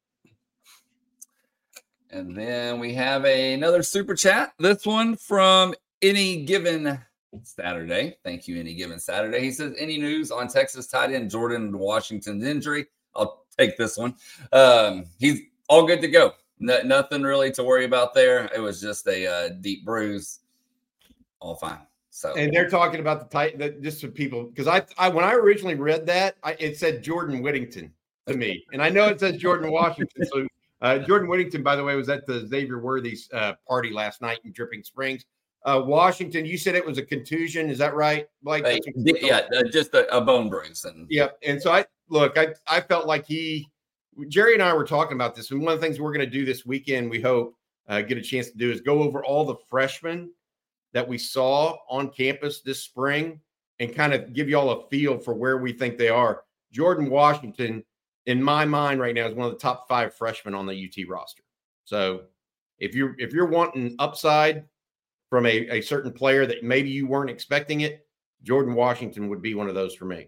And then we have a, another super chat. This one from Any Given Saturday. Thank you, Any Given Saturday. He says, any news on Texas tight end Jordan Washington's injury? I'll take this one. Um, he's all good to go. No, nothing really to worry about there. It was just a uh, deep bruise. All fine. So, and they're talking about the tight that just for people because I, I when I originally read that, I, it said Jordan Whittington to me, and I know it says Jordan Washington. So uh, Jordan Whittington, by the way, was at the Xavier Worthy's uh, party last night in Dripping Springs. Uh, Washington, you said it was a contusion. Is that right, Blake? uh, yeah, uh, just a, a bone bruise. And yeah, and so I look, I I felt like he, Jerry and I were talking about this, and one of the things we're going to do this weekend, we hope uh, get a chance to do is go over all the freshmen that we saw on campus this spring and kind of give you all a feel for where we think they are. Jordan Washington, in my mind right now, is one of the top five freshmen on the U T roster. So if you're if you're wanting upside from a, a certain player that maybe you weren't expecting it, Jordan Washington would be one of those for me.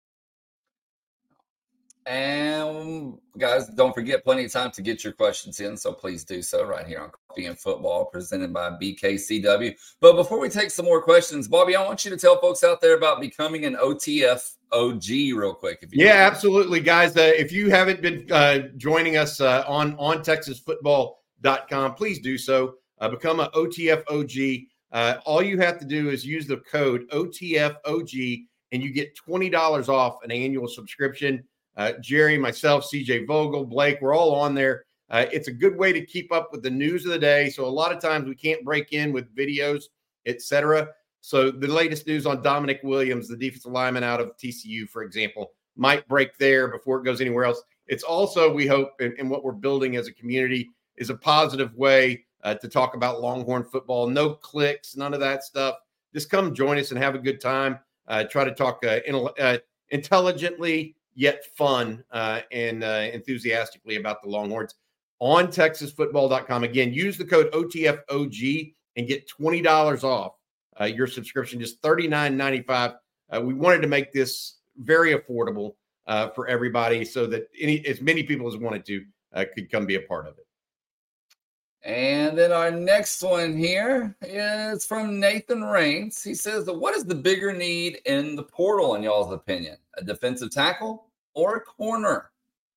And guys, don't forget, plenty of time to get your questions in, so please do so right here on Coffee and Football, presented by B K C W. But before we take some more questions, Bobby, I want you to tell folks out there about becoming an O T F O G real quick. If you yeah, absolutely, guys. Uh, if you haven't been uh, joining us uh, on, on texas football dot com, please do so. Uh, become an O T F O G. Uh, all you have to do is use the code O T F O G, and you get twenty dollars off an annual subscription. Uh, Jerry, myself, C J Vogel, Blake, we're all on there. Uh, it's a good way to keep up with the news of the day. So a lot of times we can't break in with videos, et cetera. So the latest news on Dominic Williams, the defensive lineman out of T C U, for example, might break there before it goes anywhere else. It's also, we hope, and, and what we're building as a community is a positive way uh, to talk about Longhorn football. No clicks, none of that stuff. Just come join us and have a good time. Uh, try to talk uh, in, uh, intelligently, yet fun uh, and uh, enthusiastically about the Longhorns on texas football dot com. Again, use the code O T F O G and get twenty dollars off uh, your subscription, just thirty-nine ninety-five. Uh, we wanted to make this very affordable uh, for everybody so that any as many people as wanted to uh, could come be a part of it. And then our next one here is from Nathan Raines. He says, what is the bigger need in the portal, in y'all's opinion? A defensive tackle or a corner?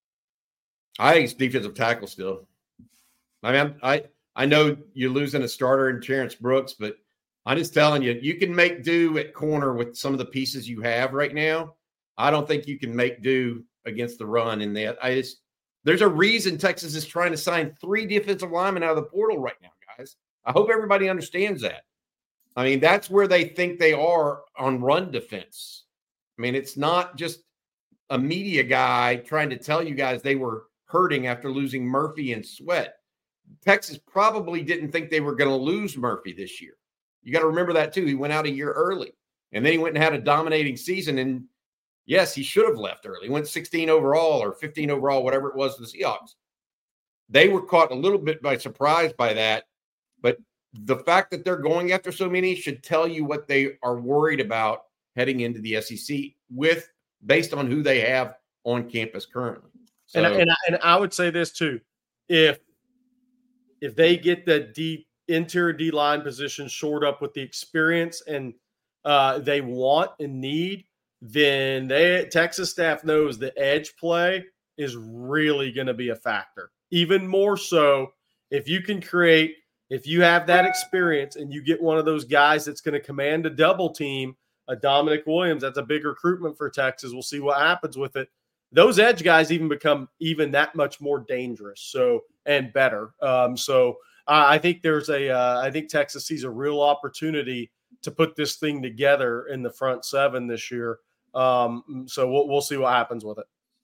I think it's defensive tackle still. I mean, I I know you're losing a starter in Terrence Brooks, but I'm just telling you, you can make do at corner with some of the pieces you have right now. I don't think you can make do against the run in that. I just There's a reason Texas is trying to sign three defensive linemen out of the portal right now, guys. I hope everybody understands that. I mean, that's where they think they are on run defense. I mean, it's not just a media guy trying to tell you guys they were hurting after losing Murphy and Sweat. Texas probably didn't think they were going to lose Murphy this year. You got to remember that too. He went out a year early, and then he went and had a dominating season. And yes, he should have left early. He went sixteen overall or fifteen overall, whatever it was for the Seahawks. They were caught a little bit by surprise by that. But the fact that they're going after so many should tell you what they are worried about heading into the S E C with based on who they have on campus currently. So, and, and, and I would say this too. If if they get the deep interior D-line position shored up with the experience and uh, they want and need, then they Texas staff knows the edge play is really going to be a factor. Even more so if you can create, if you have that experience and you get one of those guys that's going to command a double team, a Dominic Williams, that's a big recruitment for Texas. We'll see what happens with it. Those edge guys even become even that much more dangerous. So, and better. Um, so uh, I think there's a, uh, I think Texas sees a real opportunity to put this thing together in the front seven this year. Um, so we'll, we'll see what happens with it.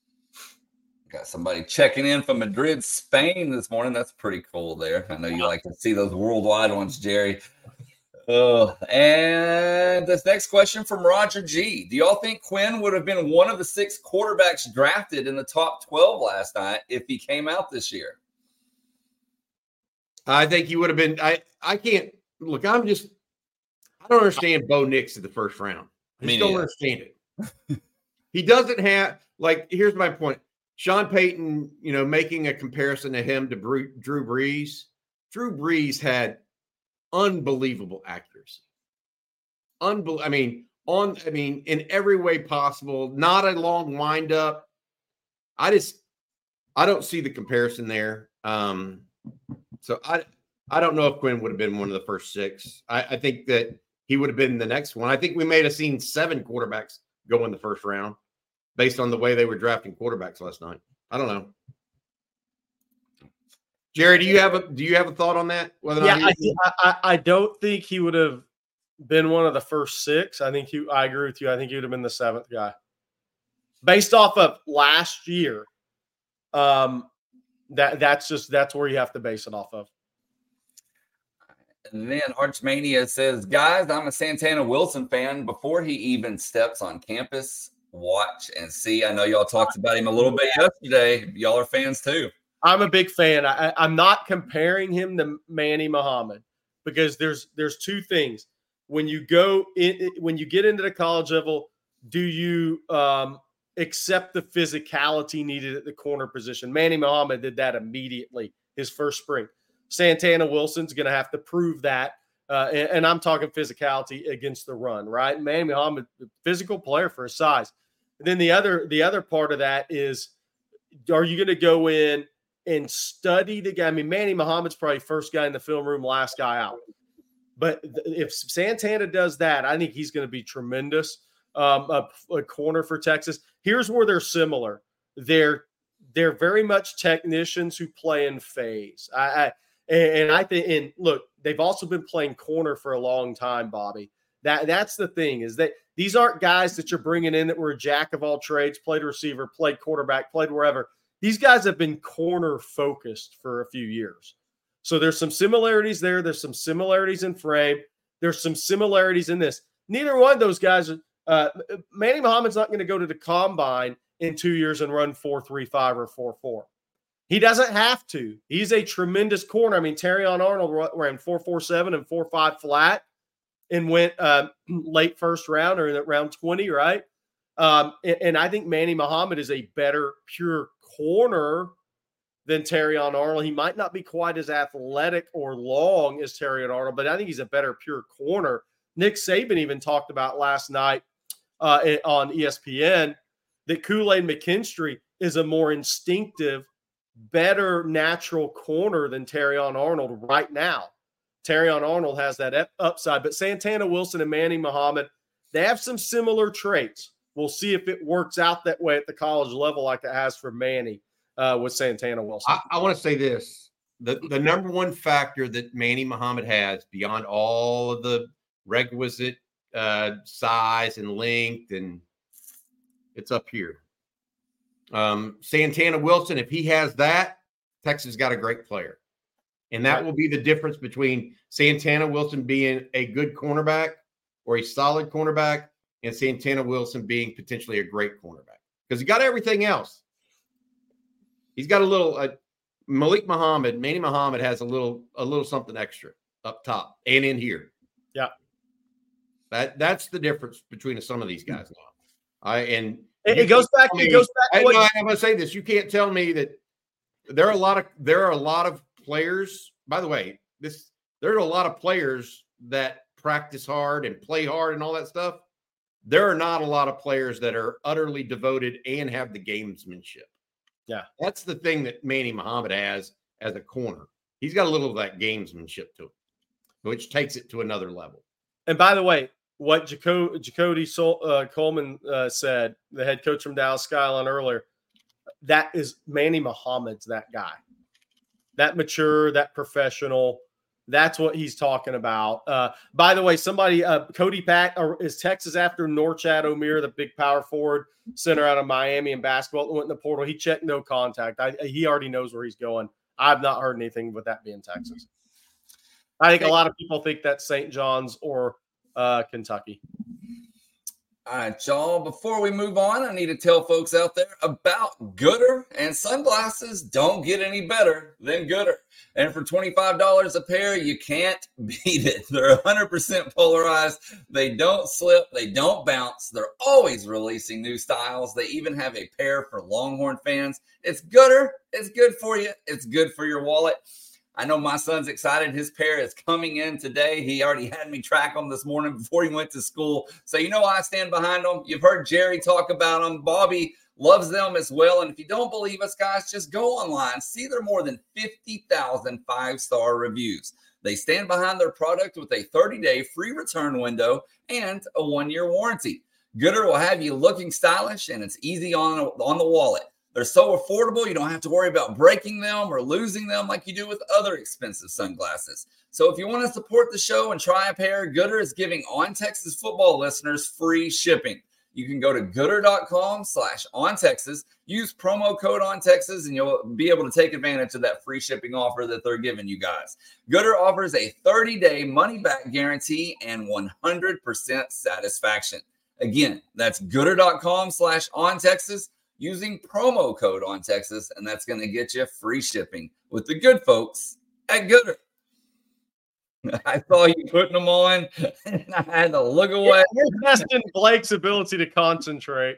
Got somebody checking in from Madrid, Spain this morning. That's pretty cool there. I know you like to see those worldwide ones, Jerry. Oh, and this next question from Roger G. Do y'all think Quinn would have been one of the six quarterbacks drafted in the top twelve last night if he came out this year? I think he would have been. I, I can't look. I'm just, I don't understand Bo Nix in the first round. I just don't understand it. He doesn't have, like, here's my point. Sean Payton, you know, making a comparison to him to Drew Brees. Drew Brees had unbelievable accuracy. Unbel- I mean, on, I mean, in every way possible, not a long windup. I just, I don't see the comparison there. Um, so I, I don't know if Quinn would have been one of the first six. I, I think that he would have been the next one. I think we may have seen seven quarterbacks go in the first round based on the way they were drafting quarterbacks last night. I don't know. Jerry, do you have a do you have a thought on that? Whether or yeah, not I, I, I don't think he would have been one of the first six. I think he. I agree with you. I think he would have been the seventh guy, based off of last year. Um, that that's just that's where you have to base it off of. And then Archmania says, guys, I'm a Santana Wilson fan. Before he even steps on campus, watch and see. I know y'all talked about him a little bit yesterday. Y'all are fans too. I'm a big fan. I, I'm not comparing him to Manny Muhammad because there's there's two things. When you go in, when you get into the college level, do you um, accept the physicality needed at the corner position? Manny Muhammad did that immediately his first spring. Santana Wilson's going to have to prove that. Uh, and, and I'm talking physicality against the run, right? Manny Muhammad, physical player for his size. And then the other, the other part of that is, are you going to go in and study the guy? I mean, Manny Muhammad's probably first guy in the film room, last guy out. But if Santana does that, I think he's going to be tremendous. Um, a, a corner for Texas. Here's where they're similar. They're they're very much technicians who play in phase. I, I and I think, and look, they've also been playing corner for a long time, Bobby. That that's the thing is that these aren't guys that you're bringing in that were a jack of all trades, played receiver, played quarterback, played wherever. These guys have been corner focused for a few years. So there's some similarities there. There's some similarities in frame. There's some similarities in this. Neither one of those guys, uh, Manny Muhammad's not going to go to the combine in two years and run four three five or four four. He doesn't have to. He's a tremendous corner. I mean, Terrion Arnold ran four four seven and four five flat and went uh, late first round or in round twenty, right? Um, and, and I think Manny Muhammad is a better pure corner than Terrion Arnold. He might not be quite as athletic or long as Terrion Arnold, but I think he's a better pure corner. Nick Saban even talked about last night uh, on E S P N that Kool-Aid McKinstry is a more instinctive, better natural corner than Terrion Arnold right now. Terrion Arnold has that upside, but Santana Wilson and Manny Muhammad, they have some similar traits. We'll see if it works out that way at the college level like it has for Manny uh, with Santana Wilson. I, I want to say this. The, the number one factor that Manny Muhammad has beyond all of the requisite uh, size and length, and it's up here. Um, Santana Wilson, if he has that, Texas got a great player. And that will be the difference between Santana Wilson being a good cornerback or a solid cornerback and Santana Wilson being potentially a great cornerback. Because he got everything else. He's got a little uh, Malik Muhammad, Manny Muhammad has a little a little something extra up top and in here. Yeah. That that's the difference between some of these guys now. I and it, it goes back. Me, it goes back. I, To what, no, I'm going to say this. You can't tell me that there are a lot of there are a lot of players. By the way, this there are a lot of players that practice hard and play hard and all that stuff. There are not a lot of players that are utterly devoted and have the gamesmanship. Yeah, that's the thing that Manny Muhammad has as a corner. He's got a little of that gamesmanship to him, which takes it to another level. And by the way, what Jaco- Jacody Sol- uh, Coleman uh, said, the head coach from Dallas Skyline earlier, that is Manny Muhammad's that guy. That mature, that professional, that's what he's talking about. Uh, by the way, somebody, uh, Cody Pack, uh, is Texas after Norchad O'Meara, the big power forward center out of Miami in basketball that went in the portal. He checked no contact. I, he already knows where he's going. I've not heard anything with that being Texas. I think a lot of people think that's Saint John's or uh, Kentucky. All right, y'all. Before we move on, I need to tell folks out there about Gooder, and sunglasses don't get any better than Gooder. And for twenty-five dollars a pair, you can't beat it. They're one hundred percent polarized. They don't slip. They don't bounce. They're always releasing new styles. They even have a pair for Longhorn fans. It's Gooder. It's good for you. It's good for your wallet. I know my son's excited. His pair is coming in today. He already had me track them this morning before he went to school. So you know I stand behind them. You've heard Jerry talk about them. Bobby loves them as well. And if you don't believe us, guys, just go online. See their more than fifty thousand five-star reviews. They stand behind their product with a thirty-day free return window and a one-year warranty. Gooder will have you looking stylish, and it's easy on, on the wallet. They're so affordable, you don't have to worry about breaking them or losing them like you do with other expensive sunglasses. So if you want to support the show and try a pair, Gooder is giving On Texas Football listeners free shipping. You can go to gooder.com slash on Texas, use promo code on Texas, and you'll be able to take advantage of that free shipping offer that they're giving you guys. Gooder offers a thirty-day money-back guarantee and one hundred percent satisfaction. Again, that's gooder.com slash on Texas. Using promo code on Texas, and that's going to get you free shipping with the good folks at Gooder. I saw you putting them on, and I had to look away. You're testing Blake's ability to concentrate.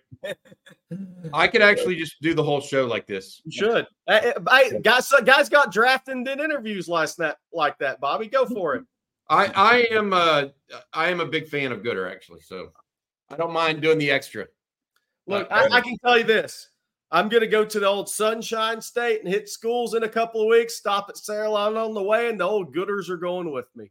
I could actually just do the whole show like this. You should. I, I, guys, guys got drafted and did interviews last night like that. Bobby, go for it. I, I am uh, I am a big fan of Gooder, actually, so I don't mind doing the extra. Look, I, I can tell you this. I'm going to go to the old Sunshine State and hit schools in a couple of weeks, stop at Saraline on the way, and the old Gooders are going with me.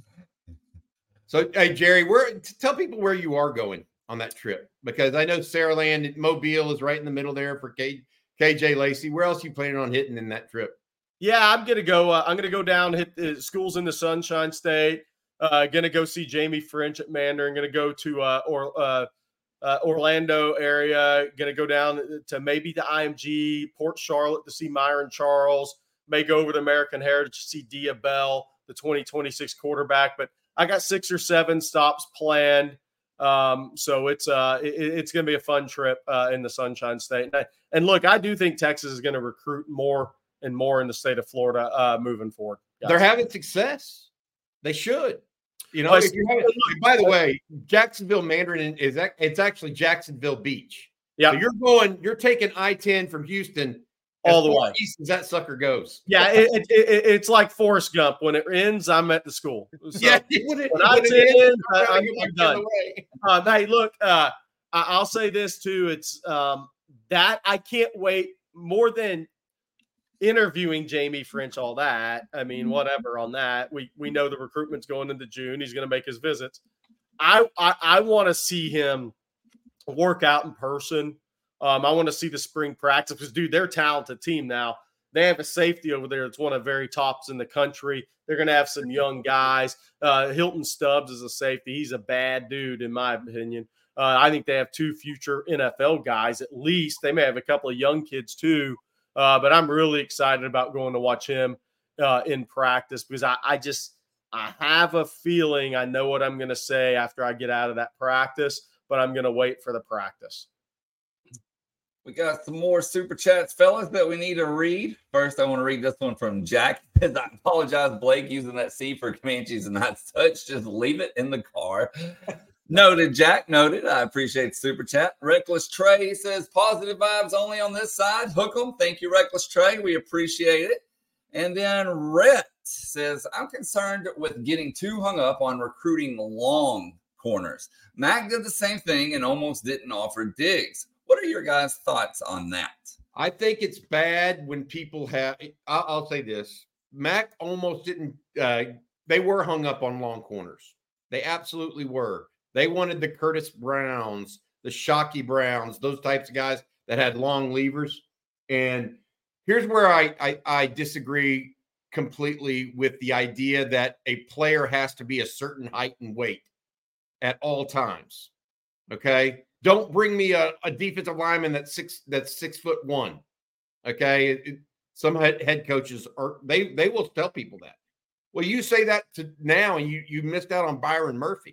So, hey, Jerry, where tell people where you are going on that trip, because I know Saraland, Mobile is right in the middle there for K, KJ Lacey. Where else are you planning on hitting in that trip? Yeah, I'm going to go. Uh, I'm going to go down, hit the schools in the Sunshine State. Uh, going to go see Jamie French at Mandarin. Going to go to uh, or uh, Uh, Orlando area, going to go down to maybe the I M G, Port Charlotte to see Myron Charles, may go over to American Heritage to see Dia Bell, the twenty twenty-six quarterback. But I got six or seven stops planned. Um, so it's uh, it, it's going to be a fun trip uh, in the Sunshine State. And, I, and look, I do think Texas is going to recruit more and more in the state of Florida uh, moving forward. Guys. They're having success. They should. You know, if you're having, by the way, Jacksonville Mandarin is it's actually Jacksonville Beach. Yeah, so you're going, you're taking I ten from Houston all the way. East as that sucker goes. Yeah, it, it, it, it's like Forrest Gump. When it ends, I'm at the school. So yeah, when, it, when I when tend, it ends, I, I'm, I'm, I'm done. Um, hey, look, uh, I, I'll say this too. It's um, that I can't wait more than interviewing Jamie French, all that. I mean, whatever on that. We we know the recruitment's going into June. He's going to make his visits. I I, I want to see him work out in person. Um, I want to see the spring practice because, dude, they're a talented team now. They have a safety over there. It's one of the very tops in the country. They're going to have some young guys. Uh, Hilton Stubbs is a safety. He's a bad dude, in my opinion. Uh, I think they have two future N F L guys at least. They may have a couple of young kids too. Uh, but I'm really excited about going to watch him uh, in practice because I, I just I have a feeling I know what I'm going to say after I get out of that practice, but I'm going to wait for the practice. We got some more super chats, fellas, that we need to read. First, I want to read this one from Jack. I apologize, Blake, using that C for Comanches and not such. Just leave it in the car. Noted, Jack. Noted. I appreciate the super chat. Reckless Trey says positive vibes only on this side. Hook 'em. Thank you, Reckless Trey. We appreciate it. And then Rhett says, I'm concerned with getting too hung up on recruiting long corners. Mac did the same thing and almost didn't offer Diggs. What are your guys' thoughts on that? I think it's bad when people have – I'll say this. Mac almost didn't uh, – they were hung up on long corners. They absolutely were. They wanted the Curtis Browns, the Shockey Browns, those types of guys that had long levers. And here's where I, I, I disagree completely with the idea that a player has to be a certain height and weight at all times. Okay? Don't bring me a, a defensive lineman that's six that's six foot one. Okay? It, it, some head, head coaches are they they will tell people that. Well, you say that to now, and you you missed out on Byron Murphy.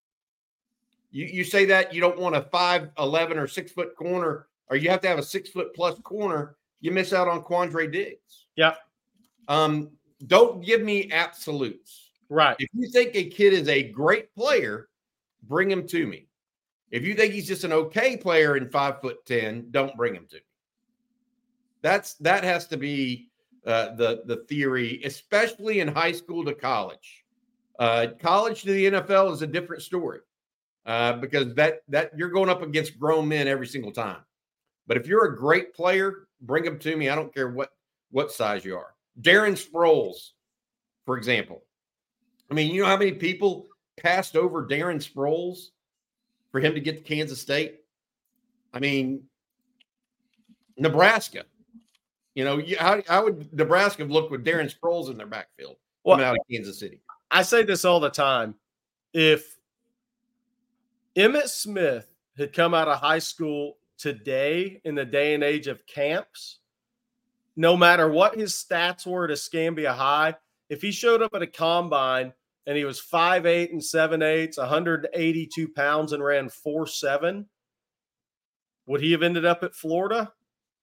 You you say that you don't want a five eleven or six foot corner, or you have to have a six foot plus corner. You miss out on Quandre Diggs. Yeah. Um. Don't give me absolutes. Right. If you think a kid is a great player, bring him to me. If you think he's just an okay player in five foot ten, don't bring him to me. That's that has to be uh, the the theory, especially in high school to college. Uh, college to the N F L is a different story uh, because that that you're going up against grown men every single time. But if you're a great player, bring him to me. I don't care what what size you are. Darren Sproles, for example. I mean, you know how many people passed over Darren Sproles for him to get to Kansas State? I mean, Nebraska. You know, how, how would Nebraska have looked with Darren Sproles in their backfield well, coming out of Kansas City? I say this all the time. If Emmitt Smith had come out of high school today in the day and age of camps, no matter what his stats were at Escambia High, if he showed up at a combine and he was five eight and seven eighths, one hundred eighty-two pounds, and ran four seven, would he have ended up at Florida?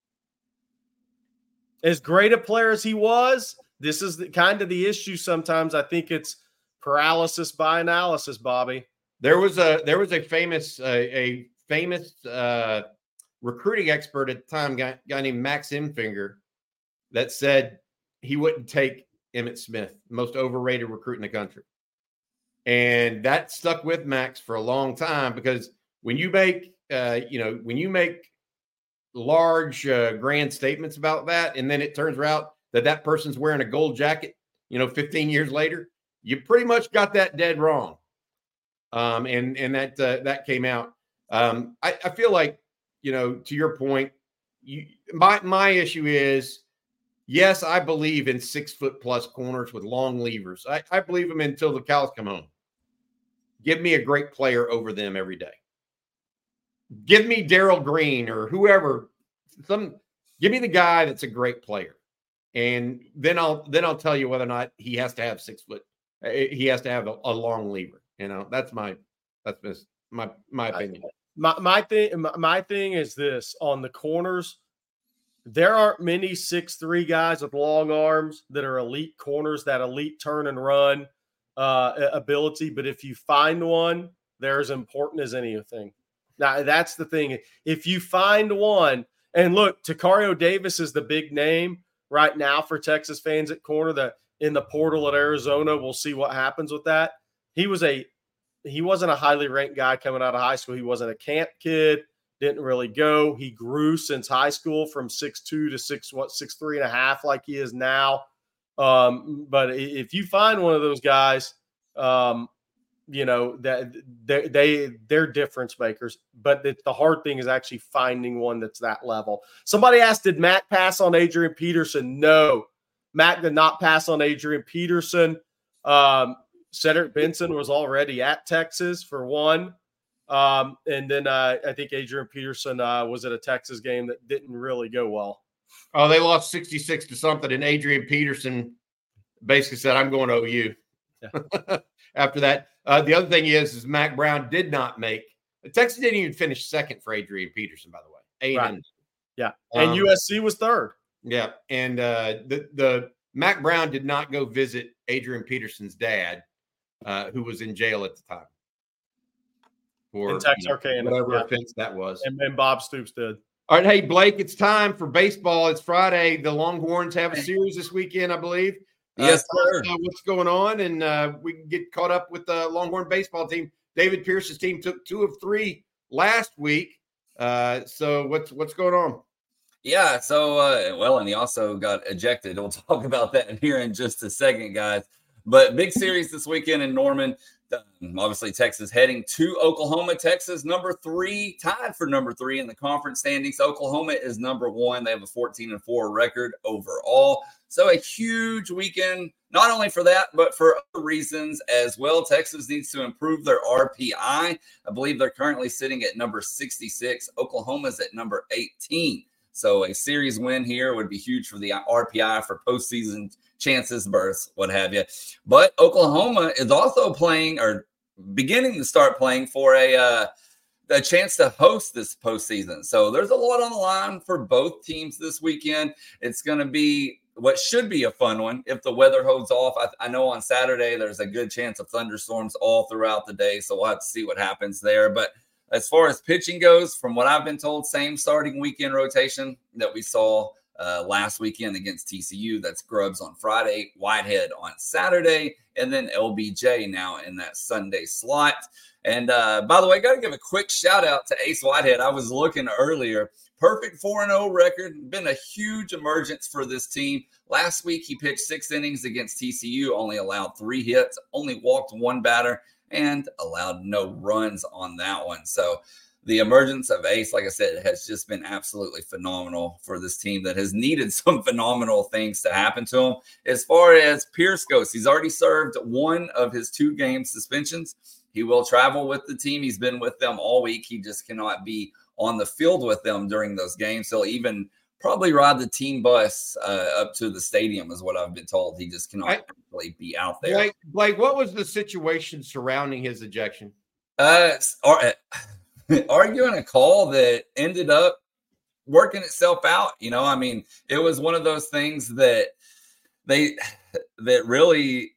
As great a player as he was, this is the, kind of the issue sometimes. I think it's paralysis by analysis, Bobby. There was a there was a famous uh, a famous uh, recruiting expert at the time, guy, guy named Max Imfinger, that said he wouldn't take Emmitt Smith, most overrated recruit in the country. And that stuck with Max for a long time because when you make, uh, you know, when you make large, uh, grand statements about that, and then it turns out that that person's wearing a gold jacket, you know, fifteen years later, you pretty much got that dead wrong. Um, and and that uh, that came out. Um, I, I feel like, you know, to your point, you, my my issue is, yes, I believe in six foot plus corners with long levers. I, I believe them until the cows come home. Give me a great player over them every day. Give me Darrell Green or whoever. Some give me the guy that's a great player, and then I'll then I'll tell you whether or not he has to have six foot. He has to have a, a long lever. You know, that's my that's my my opinion. My my thing my thing is this on the corners. There aren't many six three guys with long arms that are elite corners, that elite turn and run uh, ability. But if you find one, they're as important as anything. Now, that's the thing. If you find one, And look, Takario Davis is the big name right now for Texas fans at corner. That in the portal at Arizona, we'll see what happens with that. He was a he wasn't a highly ranked guy coming out of high school. He wasn't a camp kid. Didn't really go. He grew since high school from six two to six what six three and a half, like he is now. Um, but if you find one of those guys, um, you know that they, they they're difference makers. But the, the hard thing is actually finding one that's that level. Somebody asked, did Mac pass on Adrian Peterson? No, Mac did not pass on Adrian Peterson. Um, Cedric Benson was already at Texas for one. Um, and then uh, I think Adrian Peterson uh, was at a Texas game that didn't really go well. Oh, they lost sixty-six to something, and Adrian Peterson basically said, I'm going to O U. Yeah. After that, uh, the other thing is, is Mac Brown did not make – Texas didn't even finish second for Adrian Peterson, by the way. Eight right. and, yeah, and um, U S C was third. Yeah, and uh, the, the Mac Brown did not go visit Adrian Peterson's dad, uh, who was in jail at the time. For in Texarkana, whatever yeah. offense that was. And, and Bob Stoops did. All right, hey, Blake, it's time for baseball. It's Friday. The Longhorns have a series this weekend, I believe. Yes, uh, sir. Uh, what's going on? And uh, we can get caught up with the Longhorn baseball team. David Pierce's team took two of three last week. Uh, so what's what's going on? Yeah, so, uh, well, and he also got ejected. We'll talk about that here in just a second, guys. But big series this weekend in Norman. Um, obviously, Texas heading to Oklahoma. Texas, number three, tied for number three in the conference standings. Oklahoma is number one. They have a fourteen and four record overall. So a huge weekend, not only for that, but for other reasons as well. Texas needs to improve their R P I. I believe they're currently sitting at number sixty-six. Oklahoma's at number eighteen. So a series win here would be huge for the R P I for postseason chances, berths, what have you. But Oklahoma is also playing or beginning to start playing for a uh, a chance to host this postseason. So there's a lot on the line for both teams this weekend. It's going to be what should be a fun one if the weather holds off. I, I know on Saturday there's a good chance of thunderstorms all throughout the day, so we'll have to see what happens there. But as far as pitching goes, from what I've been told, same starting weekend rotation that we saw uh, last weekend against T C U. That's Grubbs on Friday, Whitehead on Saturday, and then L B J now in that Sunday slot. And uh, by the way, got to give a quick shout out to Ace Whitehead. I was looking earlier. Perfect four and oh record. Been a huge emergence for this team. Last week, he pitched six innings against T C U, only allowed three hits, only walked one batter, and allowed no runs on that one. So the emergence of Ace, like I said, has just been absolutely phenomenal for this team that has needed some phenomenal things to happen to him. As far as Pierce goes, he's already served one of his two game suspensions. He will travel with the team. He's been with them all week. He just cannot be on the field with them during those games. He'll even probably ride the team bus uh, up to the stadium is what I've been told. He just cannot I, actually be out there. Blake, Blake, what was the situation surrounding his ejection? Uh, are, arguing a call that ended up working itself out. You know, I mean, it was one of those things that they, that really,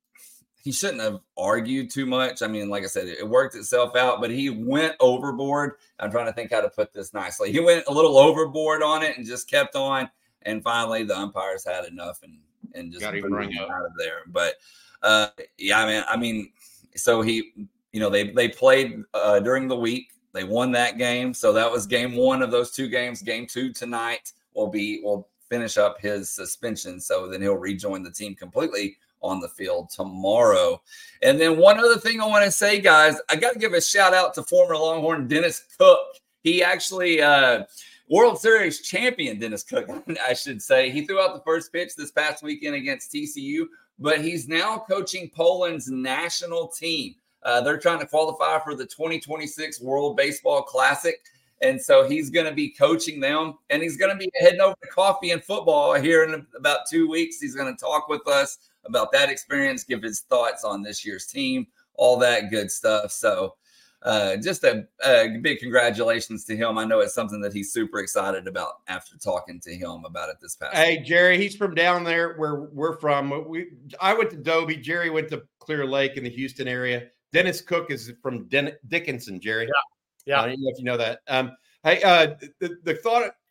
he shouldn't have argued too much. I mean, like I said, it worked itself out, but he went overboard. I'm trying to think how to put this nicely. He went a little overboard on it and just kept on. And finally, the umpires had enough and, and just got him out of there. But uh, yeah, I mean, I mean, so he, you know, they they played uh, during the week. They won that game. So that was game one of those two games. Game two tonight will be will finish up his suspension. So then he'll rejoin the team completely on the field tomorrow. And then one other thing I want to say, guys, I got to give a shout out to former Longhorn Dennis Cook. He actually uh, World Series champion Dennis Cook, I should say. He threw out the first pitch this past weekend against T C U, but he's now coaching Poland's national team. Uh, they're trying to qualify for the twenty twenty-six World Baseball Classic. And so he's going to be coaching them, and he's going to be heading over to Coffee and Football here in about two weeks. He's going to talk with us about that experience, give his thoughts on this year's team, all that good stuff. So uh, just a, a big congratulations to him. I know it's something that he's super excited about after talking to him about it this past Hey, week. Jerry, he's from down there where we're from. We I went to Dobie. Jerry went to Clear Lake in the Houston area. Dennis Cook is from Den- Dickinson, Jerry. Yeah. Yeah. I don't know if you know that. Um, hey, uh, the, the thought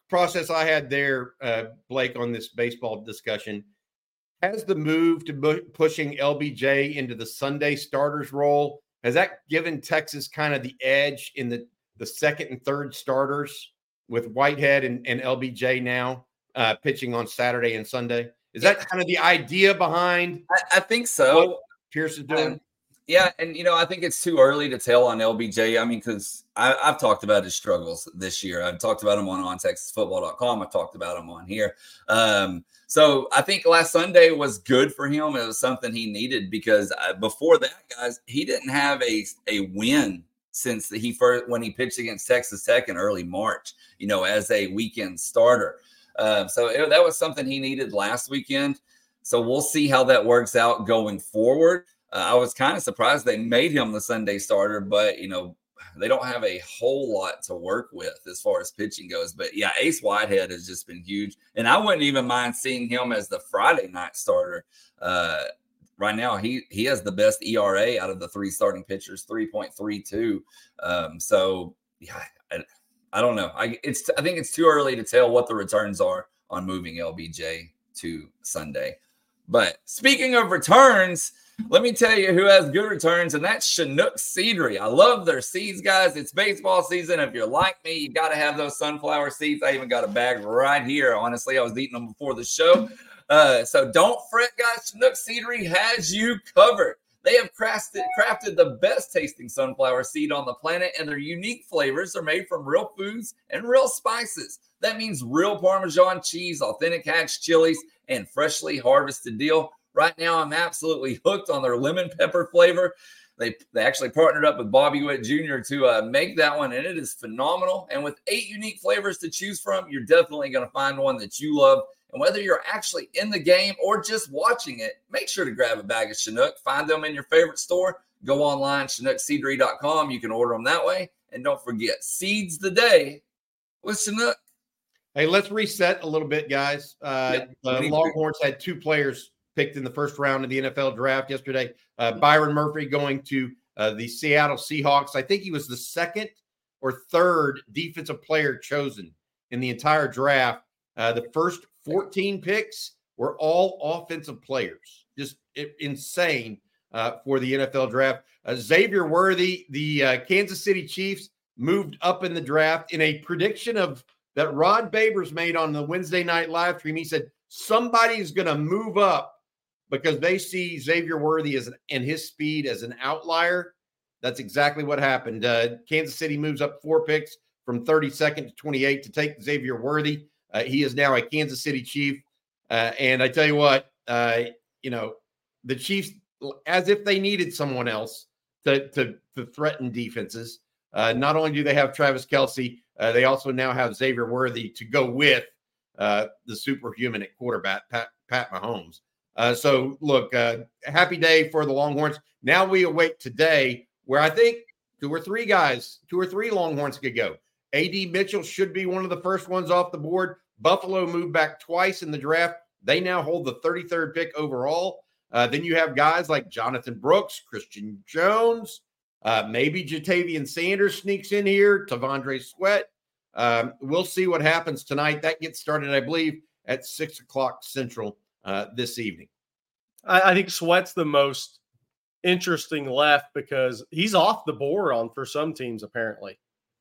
process I had there, uh, Blake, on this baseball discussion. Has the move to bu- pushing L B J into the Sunday starters role, has that given Texas kind of the edge in the, the second and third starters with Whitehead and, and L B J now uh, pitching on Saturday and Sunday? Is that kind of the idea behind I, I think so. what Pierce is doing? Um, yeah, and, you know, I think it's too early to tell on L B J. I mean, because I've talked about his struggles this year. I've talked about him on on texas football dot com. I've talked about him on here. Um, so I think last Sunday was good for him. It was something he needed because uh, before that, guys, he didn't have a, a win since the, he first when he pitched against Texas Tech in early March, you know, as a weekend starter. Um, so it, that was something he needed last weekend. So we'll see how that works out going forward. Uh, I was kind of surprised they made him the Sunday starter, but, you know, they don't have a whole lot to work with as far as pitching goes. But, yeah, Ace Whitehead has just been huge. And I wouldn't even mind seeing him as the Friday night starter. Uh, right now, he he has the best E R A out of the three starting pitchers, three point three two. Um, so, yeah, I, I don't know. I it's I think it's too early to tell what the returns are on moving L B J to Sunday. But speaking of returns, let me tell you who has good returns, and that's Chinook Seedery. I love their seeds, guys. It's baseball season. If you're like me, you got to have those sunflower seeds. I even got a bag right here. Honestly, I was eating them before the show. Uh, so don't fret, guys. Chinook Seedery has you covered. They have crafted, crafted the best tasting sunflower seed on the planet, and their unique flavors are made from real foods and real spices. That means real Parmesan cheese, authentic hatch chilies, and freshly harvested dill. Right now, I'm absolutely hooked on their lemon pepper flavor. They, they actually partnered up with Bobby Witt Junior to uh, make that one, and it is phenomenal. And with eight unique flavors to choose from, you're definitely going to find one that you love. And whether you're actually in the game or just watching it, make sure to grab a bag of Chinook. Find them in your favorite store. Go online, chinook seedery dot com. You can order them that way. And don't forget, seeds the day with Chinook. Hey, let's reset a little bit, guys. Uh, yeah, the Longhorns had two players picked in the first round of the N F L draft yesterday. Uh, Byron Murphy going to uh, the Seattle Seahawks. I think he was the second or third defensive player chosen in the entire draft. Uh, the first fourteen picks were all offensive players. Just it, insane uh, for the N F L draft. Uh, Xavier Worthy, the uh, Kansas City Chiefs, moved up in the draft in a prediction of that Rod Babers made on the Wednesday night live stream. He said somebody's going to move up because they see Xavier Worthy as an, and his speed as an outlier. That's exactly what happened. Uh, Kansas City moves up four picks from thirty-second to twenty-eight to take Xavier Worthy. Uh, he is now a Kansas City Chief. Uh, and I tell you what, uh, you know, the Chiefs, as if they needed someone else to, to, to threaten defenses. Uh, not only do they have Travis Kelce, uh, they also now have Xavier Worthy to go with uh, the superhuman at quarterback, Pat, Pat Mahomes. Uh, so, look, uh, happy day for the Longhorns. Now we await today where I think two or three guys, two or three Longhorns could go. A D Mitchell should be one of the first ones off the board. Buffalo moved back twice in the draft. They now hold the thirty-third pick overall. Uh, then you have guys like Jonathan Brooks, Christian Jones, uh, maybe Jatavian Sanders sneaks in here, Tavondre Sweat. Um, we'll see what happens tonight. That gets started, I believe, at six o'clock Central uh, this evening. I, I think Sweat's the most interesting left because he's off the board on for some teams, apparently.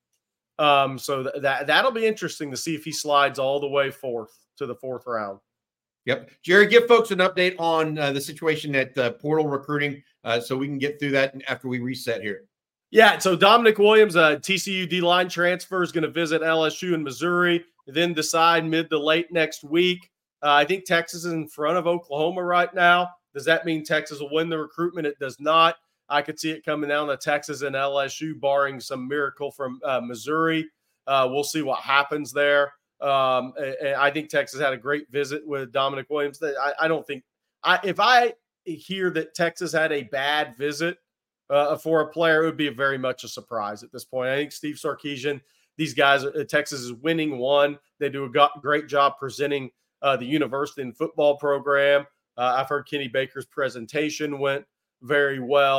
Um, so th- that that'll be interesting to see if he slides all the way fourth to the fourth round. Yep. Jerry, give folks an update on uh, the situation at uh, portal recruiting uh, so we can get through that after we reset here. Yeah, so Dominic Williams, a uh, T C U D-line transfer, is going to visit L S U in Missouri, then decide mid to late next week. Uh, I think Texas is in front of Oklahoma right now. Does that mean Texas will win the recruitment? It does not. I could see it coming down to Texas and L S U, barring some miracle from uh, Missouri. Uh, we'll see what happens there. Um, and I think Texas had a great visit with Dominic Williams. I, I don't think I, if I hear that Texas had a bad visit uh, for a player, it would be very much a surprise at this point. I think Steve Sarkisian, these guys, uh, Texas is winning one. They do a go- great job presenting uh, the university and football program. Uh, I've heard Kenny Baker's presentation went very well.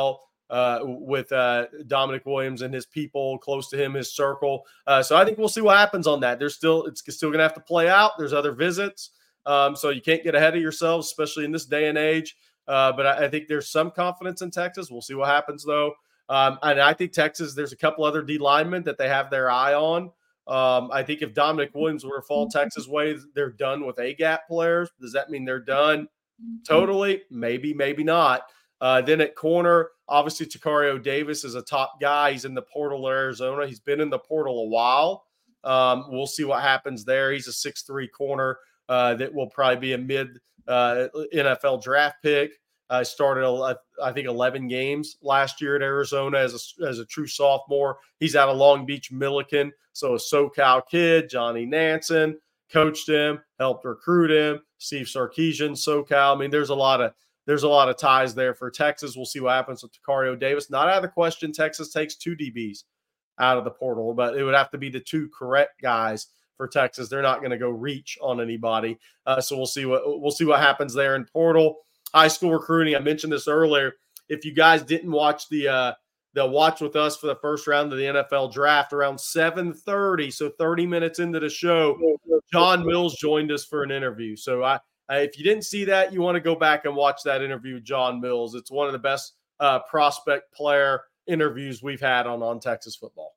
uh, with uh, Dominic Williams and his people close to him, his circle. Uh, so I think we'll see what happens on that. There's still it's still going to have to play out. There's other visits, um, so you can't get ahead of yourselves, especially in this day and age. Uh, but I, I think there's some confidence in Texas. We'll see what happens though. Um, and I think Texas, there's a couple other D linemen that they have their eye on. Um, I think if Dominic Williams were to fall Texas way, they're done with A-gap players. Does that mean they're done totally? Maybe, maybe not. Uh, then at corner, obviously Tacario Davis is a top guy. He's in the portal in Arizona. He's been in the portal a while. Um, we'll see what happens there. He's a six three corner uh, that will probably be a mid uh, N F L draft pick. I uh, started, I think, eleven games last year at Arizona as a, as a true sophomore. He's out of Long Beach Milliken, so a SoCal kid. Johnny Nansen coached him, helped recruit him. Steve Sarkisian, SoCal. I mean, there's a lot of there's a lot of ties there for Texas. We'll see what happens with Tacario Davis. Not out of the question, Texas takes two D Bs out of the portal, but it would have to be the two correct guys for Texas. They're not going to go reach on anybody, uh, so we'll see what we'll see what happens there in portal. High school recruiting. I mentioned this earlier. If you guys didn't watch the uh, the watch with us for the first round of the N F L draft around seven thirty, so thirty minutes into the show, John Mills joined us for an interview. So I, I if you didn't see that, you want to go back and watch that interview with John Mills. It's one of the best uh, prospect player interviews we've had on On Texas Football.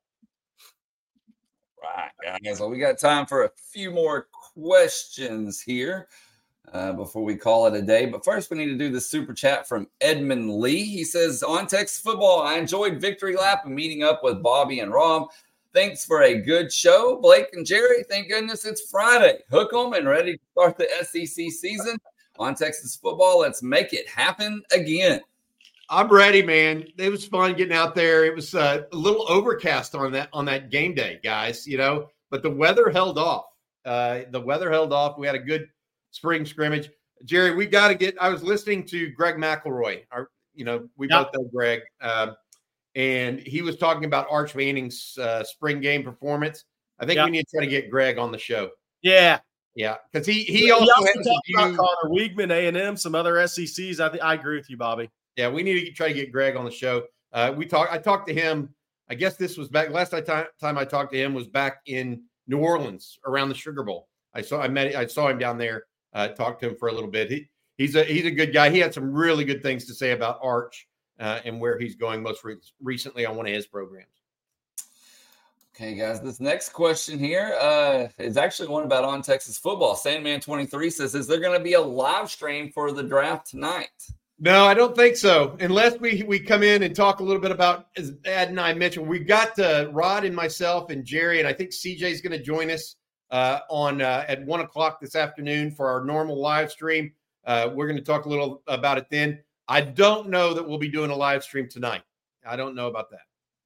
Right, guys. Well, we got time for a few more questions here. Uh, before we call it a day. But first, we need to do the super chat from Edmund Lee. He says, on Texas Football, I enjoyed Victory Lap and meeting up with Bobby and Rob. Thanks for a good show, Blake and Jerry. Thank goodness it's Friday. Hook 'em and ready to start the S E C season. On Texas Football, let's make it happen again. I'm ready, man. It was fun getting out there. It was uh, a little overcast on that on that game day, guys, you know, but the weather held off. Uh, the weather held off. We had a good spring scrimmage. Jerry, we got to get, I was listening to Greg McElroy. Our, you know, we yep. both know Greg. Um, and he was talking about Arch Manning's uh, spring game performance. I think yep. we need to try to get Greg on the show. Yeah. Yeah. Because he, he also, also had talked about Connor Weigman, A and M, some other S E Cs. I think I agree with you, Bobby. Yeah. We need to try to get Greg on the show. Uh, we talked, I talked to him. I guess this was back last time, time I talked to him was back in New Orleans around the Sugar Bowl. I saw, I met, I saw him down there. Uh, talked to him for a little bit. He he's a he's a good guy. He had some really good things to say about Arch uh, and where he's going most re- recently on one of his programs. Okay, guys, this next question here uh, is actually one about On Texas Football. Sandman twenty-three says, "Is there going to be a live stream for the draft tonight?" No, I don't think so. Unless we we come in and talk a little bit about, as Ed and I mentioned, we've got uh, Rod and myself and Jerry, and I think C J is going to join us. Uh, on uh, at one o'clock this afternoon for our normal live stream. Uh, we're going to talk a little about it then. I don't know that we'll be doing a live stream tonight. I don't know about that.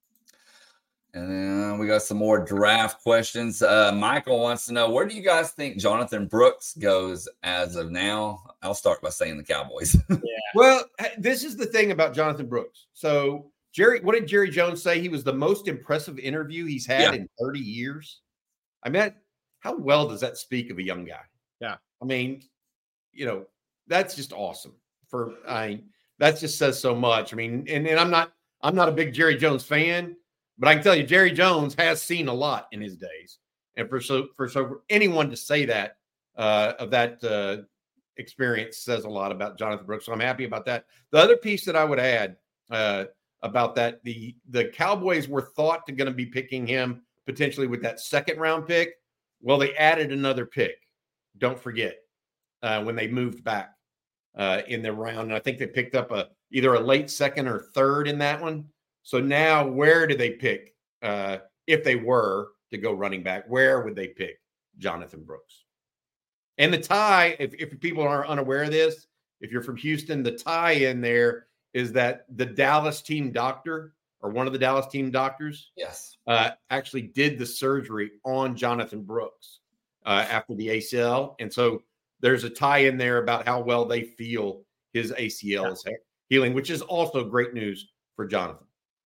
And then we got some more draft questions. Uh, Michael wants to know, where do you guys think Jonathan Brooks goes as of now? I'll start by saying the Cowboys. yeah. Well, this is the thing about Jonathan Brooks. So Jerry, what did Jerry Jones say? He was the most impressive interview he's had yeah. in thirty years. I mean, how well does that speak of a young guy? Yeah. I mean, you know, that's just awesome. For I that just says so much. I mean, and, and I'm not I'm not a big Jerry Jones fan, but I can tell you Jerry Jones has seen a lot in his days. And for so for so for anyone to say that uh, of that uh, experience says a lot about Jonathan Brooks. So I'm happy about that. The other piece that I would add uh, about that, the the Cowboys were thought to going to be picking him potentially with that second round pick. Well, they added another pick. Don't forget uh, when they moved back uh, in the round. And I think they picked up a either a late second or third in that one. So now where do they pick? Uh, if they were to go running back, where would they pick Jonathan Brooks? And the tie, if, if people are unaware of this, if you're from Houston, the tie in there is that the Dallas team doctor or one of the Dallas team doctors yes, uh, actually did the surgery on Jonathan Brooks uh, after the A C L. And so there's a tie in there about how well they feel his A C L yeah. is healing, which is also great news for Jonathan.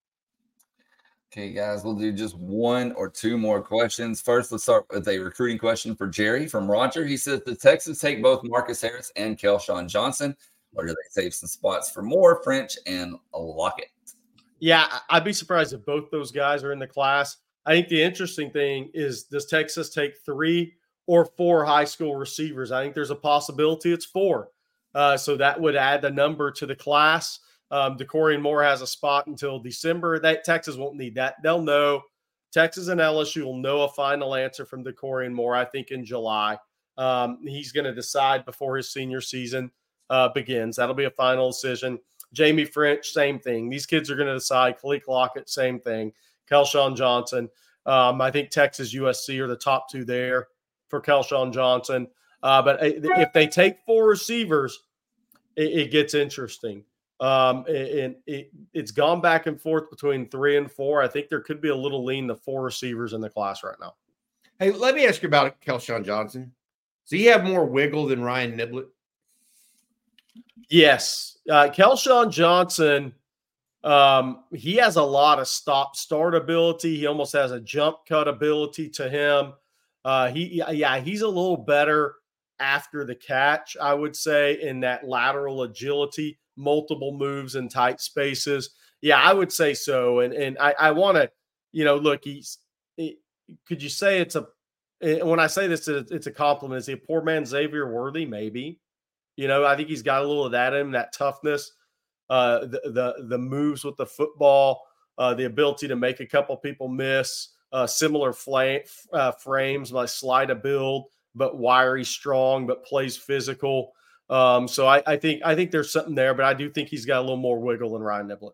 Okay, guys, we'll do just one or two more questions. First, let's start with a recruiting question for Jerry from Roger. He says, the Texans take both Marcus Harris and Kelshawn Johnson, or do they save some spots for more French and Lockett? Yeah, I'd be surprised if both those guys are in the class. I think the interesting thing is, does Texas take three or four high school receivers? I think there's a possibility it's four. Uh, so that would add the number to the class. Um, DeCorian Moore has a spot until December. That Texas won't need that. They'll know. Texas and L S U will know a final answer from DeCorian Moore, I think, in July. Um, he's going to decide before his senior season uh, begins. That'll be a final decision. Jamie French, same thing. These kids are going to decide. Kalik Lockett, same thing. Kelshawn Johnson. Um, I think Texas, U S C are the top two there for Kelshawn Johnson. Uh, but if they take four receivers, it, it gets interesting. Um, and it, it's gone back and forth between three and four. I think there could be a little lean to four receivers in the class right now. Hey, let me ask you about Kelshawn Johnson. Does he have more wiggle than Ryan Niblett? Yes. Uh, Kelshawn Johnson, um, he has a lot of stop-start ability. He almost has a jump cut ability to him. Uh, he, yeah, he's a little better after the catch, I would say, in that lateral agility, multiple moves in tight spaces. Yeah, I would say so. And and I, I want to, you know, look, he's, it, could you say it's a, when I say this, it's a compliment. Is he a poor man Xavier Worthy? Maybe. You know, I think he's got a little of that in him, that toughness, uh, the, the the moves with the football, uh, the ability to make a couple people miss, uh, similar flame, uh, frames, like slight a build, but wiry, strong, but plays physical. Um, so I, I think I think there's something there, but I do think he's got a little more wiggle than Ryan Niblett.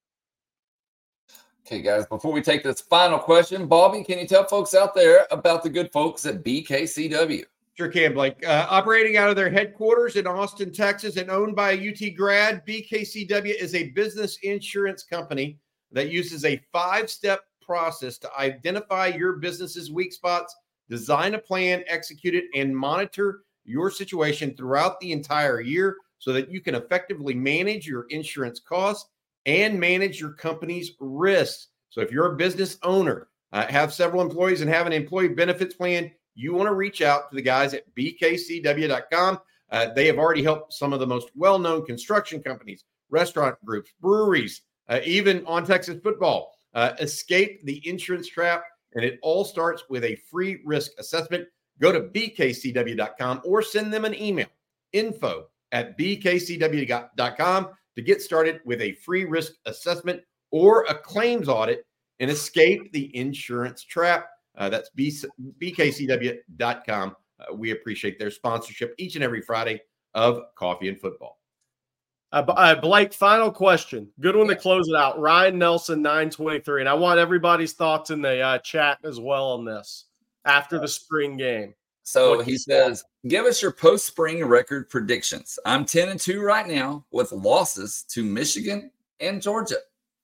Okay, guys, before we take this final question, Bobby, can you tell folks out there about the good folks at B K C W? Sure can, Blake. Uh, operating out of their headquarters in Austin, Texas, and owned by a U T grad, B K C W is a business insurance company that uses a five-step process to identify your business's weak spots, design a plan, execute it, and monitor your situation throughout the entire year so that you can effectively manage your insurance costs and manage your company's risks. So if you're a business owner, uh, have several employees, and have an employee benefits plan, you want to reach out to the guys at B K C W dot com. Uh, they have already helped some of the most well-known construction companies, restaurant groups, breweries, uh, even on Texas football, uh, escape the insurance trap. And it all starts with a free risk assessment. Go to B K C W dot com or send them an email, info at B K C W dot com, to get started with a free risk assessment or a claims audit and escape the insurance trap. Uh, that's B K C W dot com. Uh, we appreciate their sponsorship each and every Friday of Coffee and Football. Uh, uh, Blake, final question. Good one yeah. to close it out. Ryan Nelson, nine twenty-three. And I want everybody's thoughts in the uh, chat as well on this after the spring game. So he says, give us your post-spring record predictions. I'm ten and two right now with losses to Michigan and Georgia.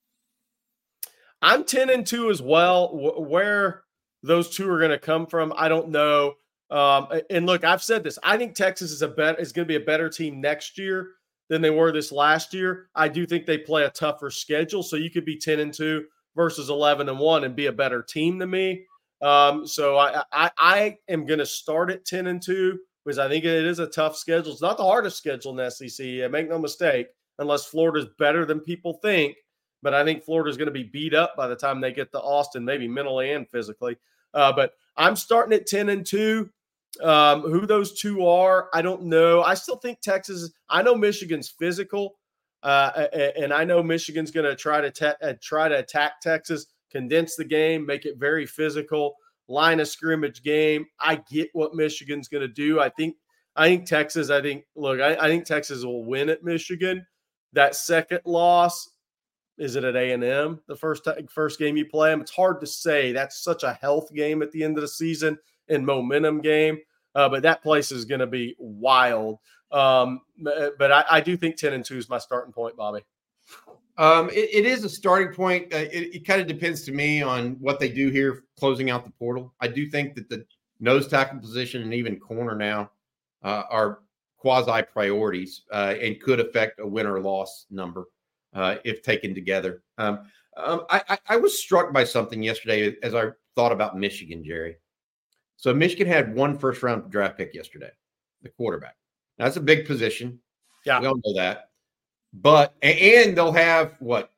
I'm ten and two as well. W- where those two are going to come from, I don't know. Um, and look, I've said this. I think Texas is a bet is going to be a better team next year than they were this last year. I do think they play a tougher schedule, so you could be ten and two versus eleven and one and be a better team to me. Um, so I, I, I am going to start at ten and two because I think it is a tough schedule. It's not the hardest schedule in the S E C. Make no mistake, unless Florida's better than people think. But I think Florida's going to be beat up by the time they get to Austin, maybe mentally and physically. Uh, but I'm starting at ten and two. Um, who those two are, I don't know. I still think Texas. I know Michigan's physical, uh, and I know Michigan's going to try to te- uh, try to attack Texas, condense the game, make it very physical, line of scrimmage game. I get what Michigan's going to do. I think. I think Texas. I think. Look, I, I think Texas will win at Michigan. That second loss. Is it at A and M, the first first game you play them? It's hard to say. That's such a health game at the end of the season and momentum game. Uh, but that place is going to be wild. Um, but I, I do think ten and two is my starting point, Bobby. Um, it, it is a starting point. Uh, it, it kind of depends to me on what they do here, closing out the portal. I do think that the nose tackle position and even corner now uh, are quasi priorities uh, and could affect a win or loss number. Uh, if taken together. Um, um, I, I was struck by something yesterday as I thought about Michigan, Jerry. So Michigan had one first-round draft pick yesterday, the quarterback. Now, that's a big position. Yeah. We all know that. But, and they'll have, what,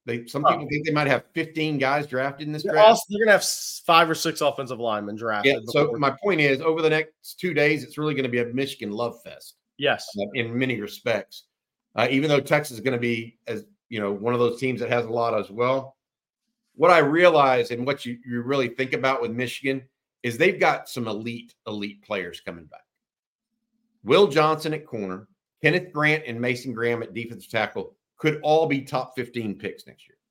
They some people think they might have fifteen guys drafted in this They're draft. Also, they're gonna have five or six offensive linemen drafted. Yeah. So my point is, over the next two days, it's really going to be a Michigan love fest. Yes, uh, in many respects. Uh, even though Texas is going to be, as you know, one of those teams that has a lot as well. What I realize and what you, you really think about with Michigan is they've got some elite, elite players coming back. Will Johnson at corner, Kenneth Grant and Mason Graham at defensive tackle could all be top fifteen picks next year.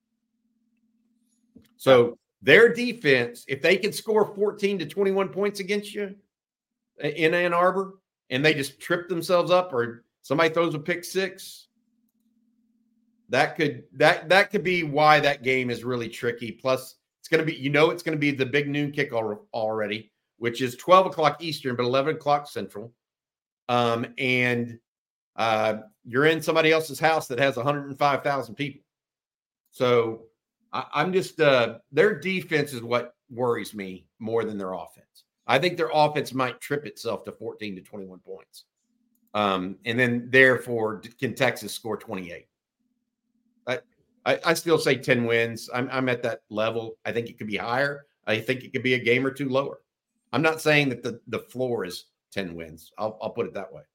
So their defense, if they can score fourteen to twenty-one points against you in Ann Arbor and they just trip themselves up or somebody throws a pick six, that could that that could be why that game is really tricky. Plus, it's going to be, you know, it's going to be the big noon kick already, which is twelve o'clock Eastern, but eleven o'clock Central. Um, and uh, you're in somebody else's house that has one hundred five thousand people. So I, I'm just uh, their defense is what worries me more than their offense. I think their offense might trip itself to fourteen to twenty-one points. Um, and then therefore can Texas score twenty-eight? I, I, I still say ten wins. I'm, I'm at that level. I think it could be higher. I think it could be a game or two lower. I'm not saying that the, the floor is ten wins. I'll, I'll put it that way.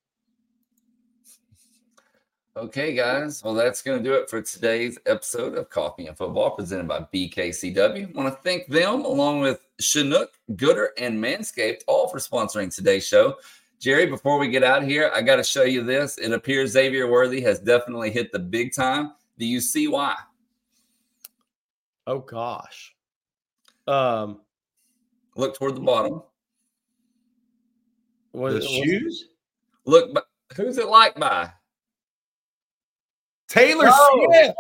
Okay, guys. Well, that's going to do it for today's episode of Coffee and Football presented by B K C W. I want to thank them along with Chinook, Gooder, and Manscaped all for sponsoring today's show. Jerry, before we get out of here, I got to show you this. It appears Xavier Worthy has definitely hit the big time. Do you see why? Oh, gosh. Um, Look toward the bottom. What, the what, shoes? Look, who's it like by? Taylor Oh. Swift.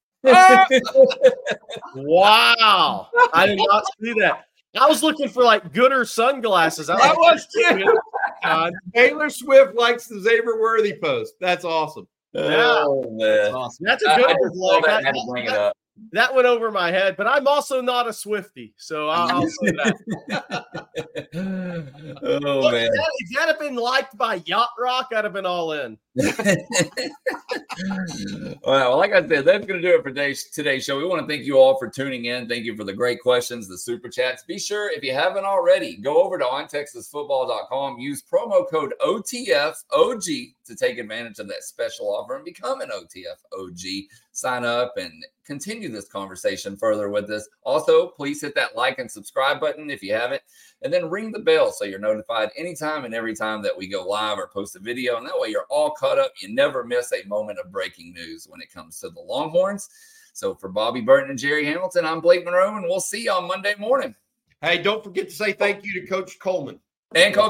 Wow. I did not see that. I was looking for like Gooder sunglasses. I I was was too. God. Taylor Swift likes the Xavier Worthy post. That's awesome. Yeah. Oh, man. Awesome. That's a I, good I one. just saw Blake. that and That, had to bring it that- up. that went over my head, but I'm also not a Swiftie, so I'll, I'll say that. Oh, Look, man. if that, if that had been liked by Yacht Rock, I'd have been all in. Well, like I said, that's going to do it for today's, today's show. We want to thank you all for tuning in. Thank you for the great questions, the super chats. Be sure, if you haven't already, go over to on texas football dot com. Use promo code O T F O G to take advantage of that special offer and become an O T F O G. Sign up and continue this conversation further with us. Also, please hit that like and subscribe button if you haven't, and then ring the bell so you're notified anytime and every time that we go live or post a video. And that way you're all caught up. You never miss a moment of breaking news when it comes to the Longhorns. So for Bobby Burton and Jerry Hamilton, I'm Blake Monroe, and we'll see you on Monday morning. Hey, don't forget to say thank you to Coach Coleman. And Coach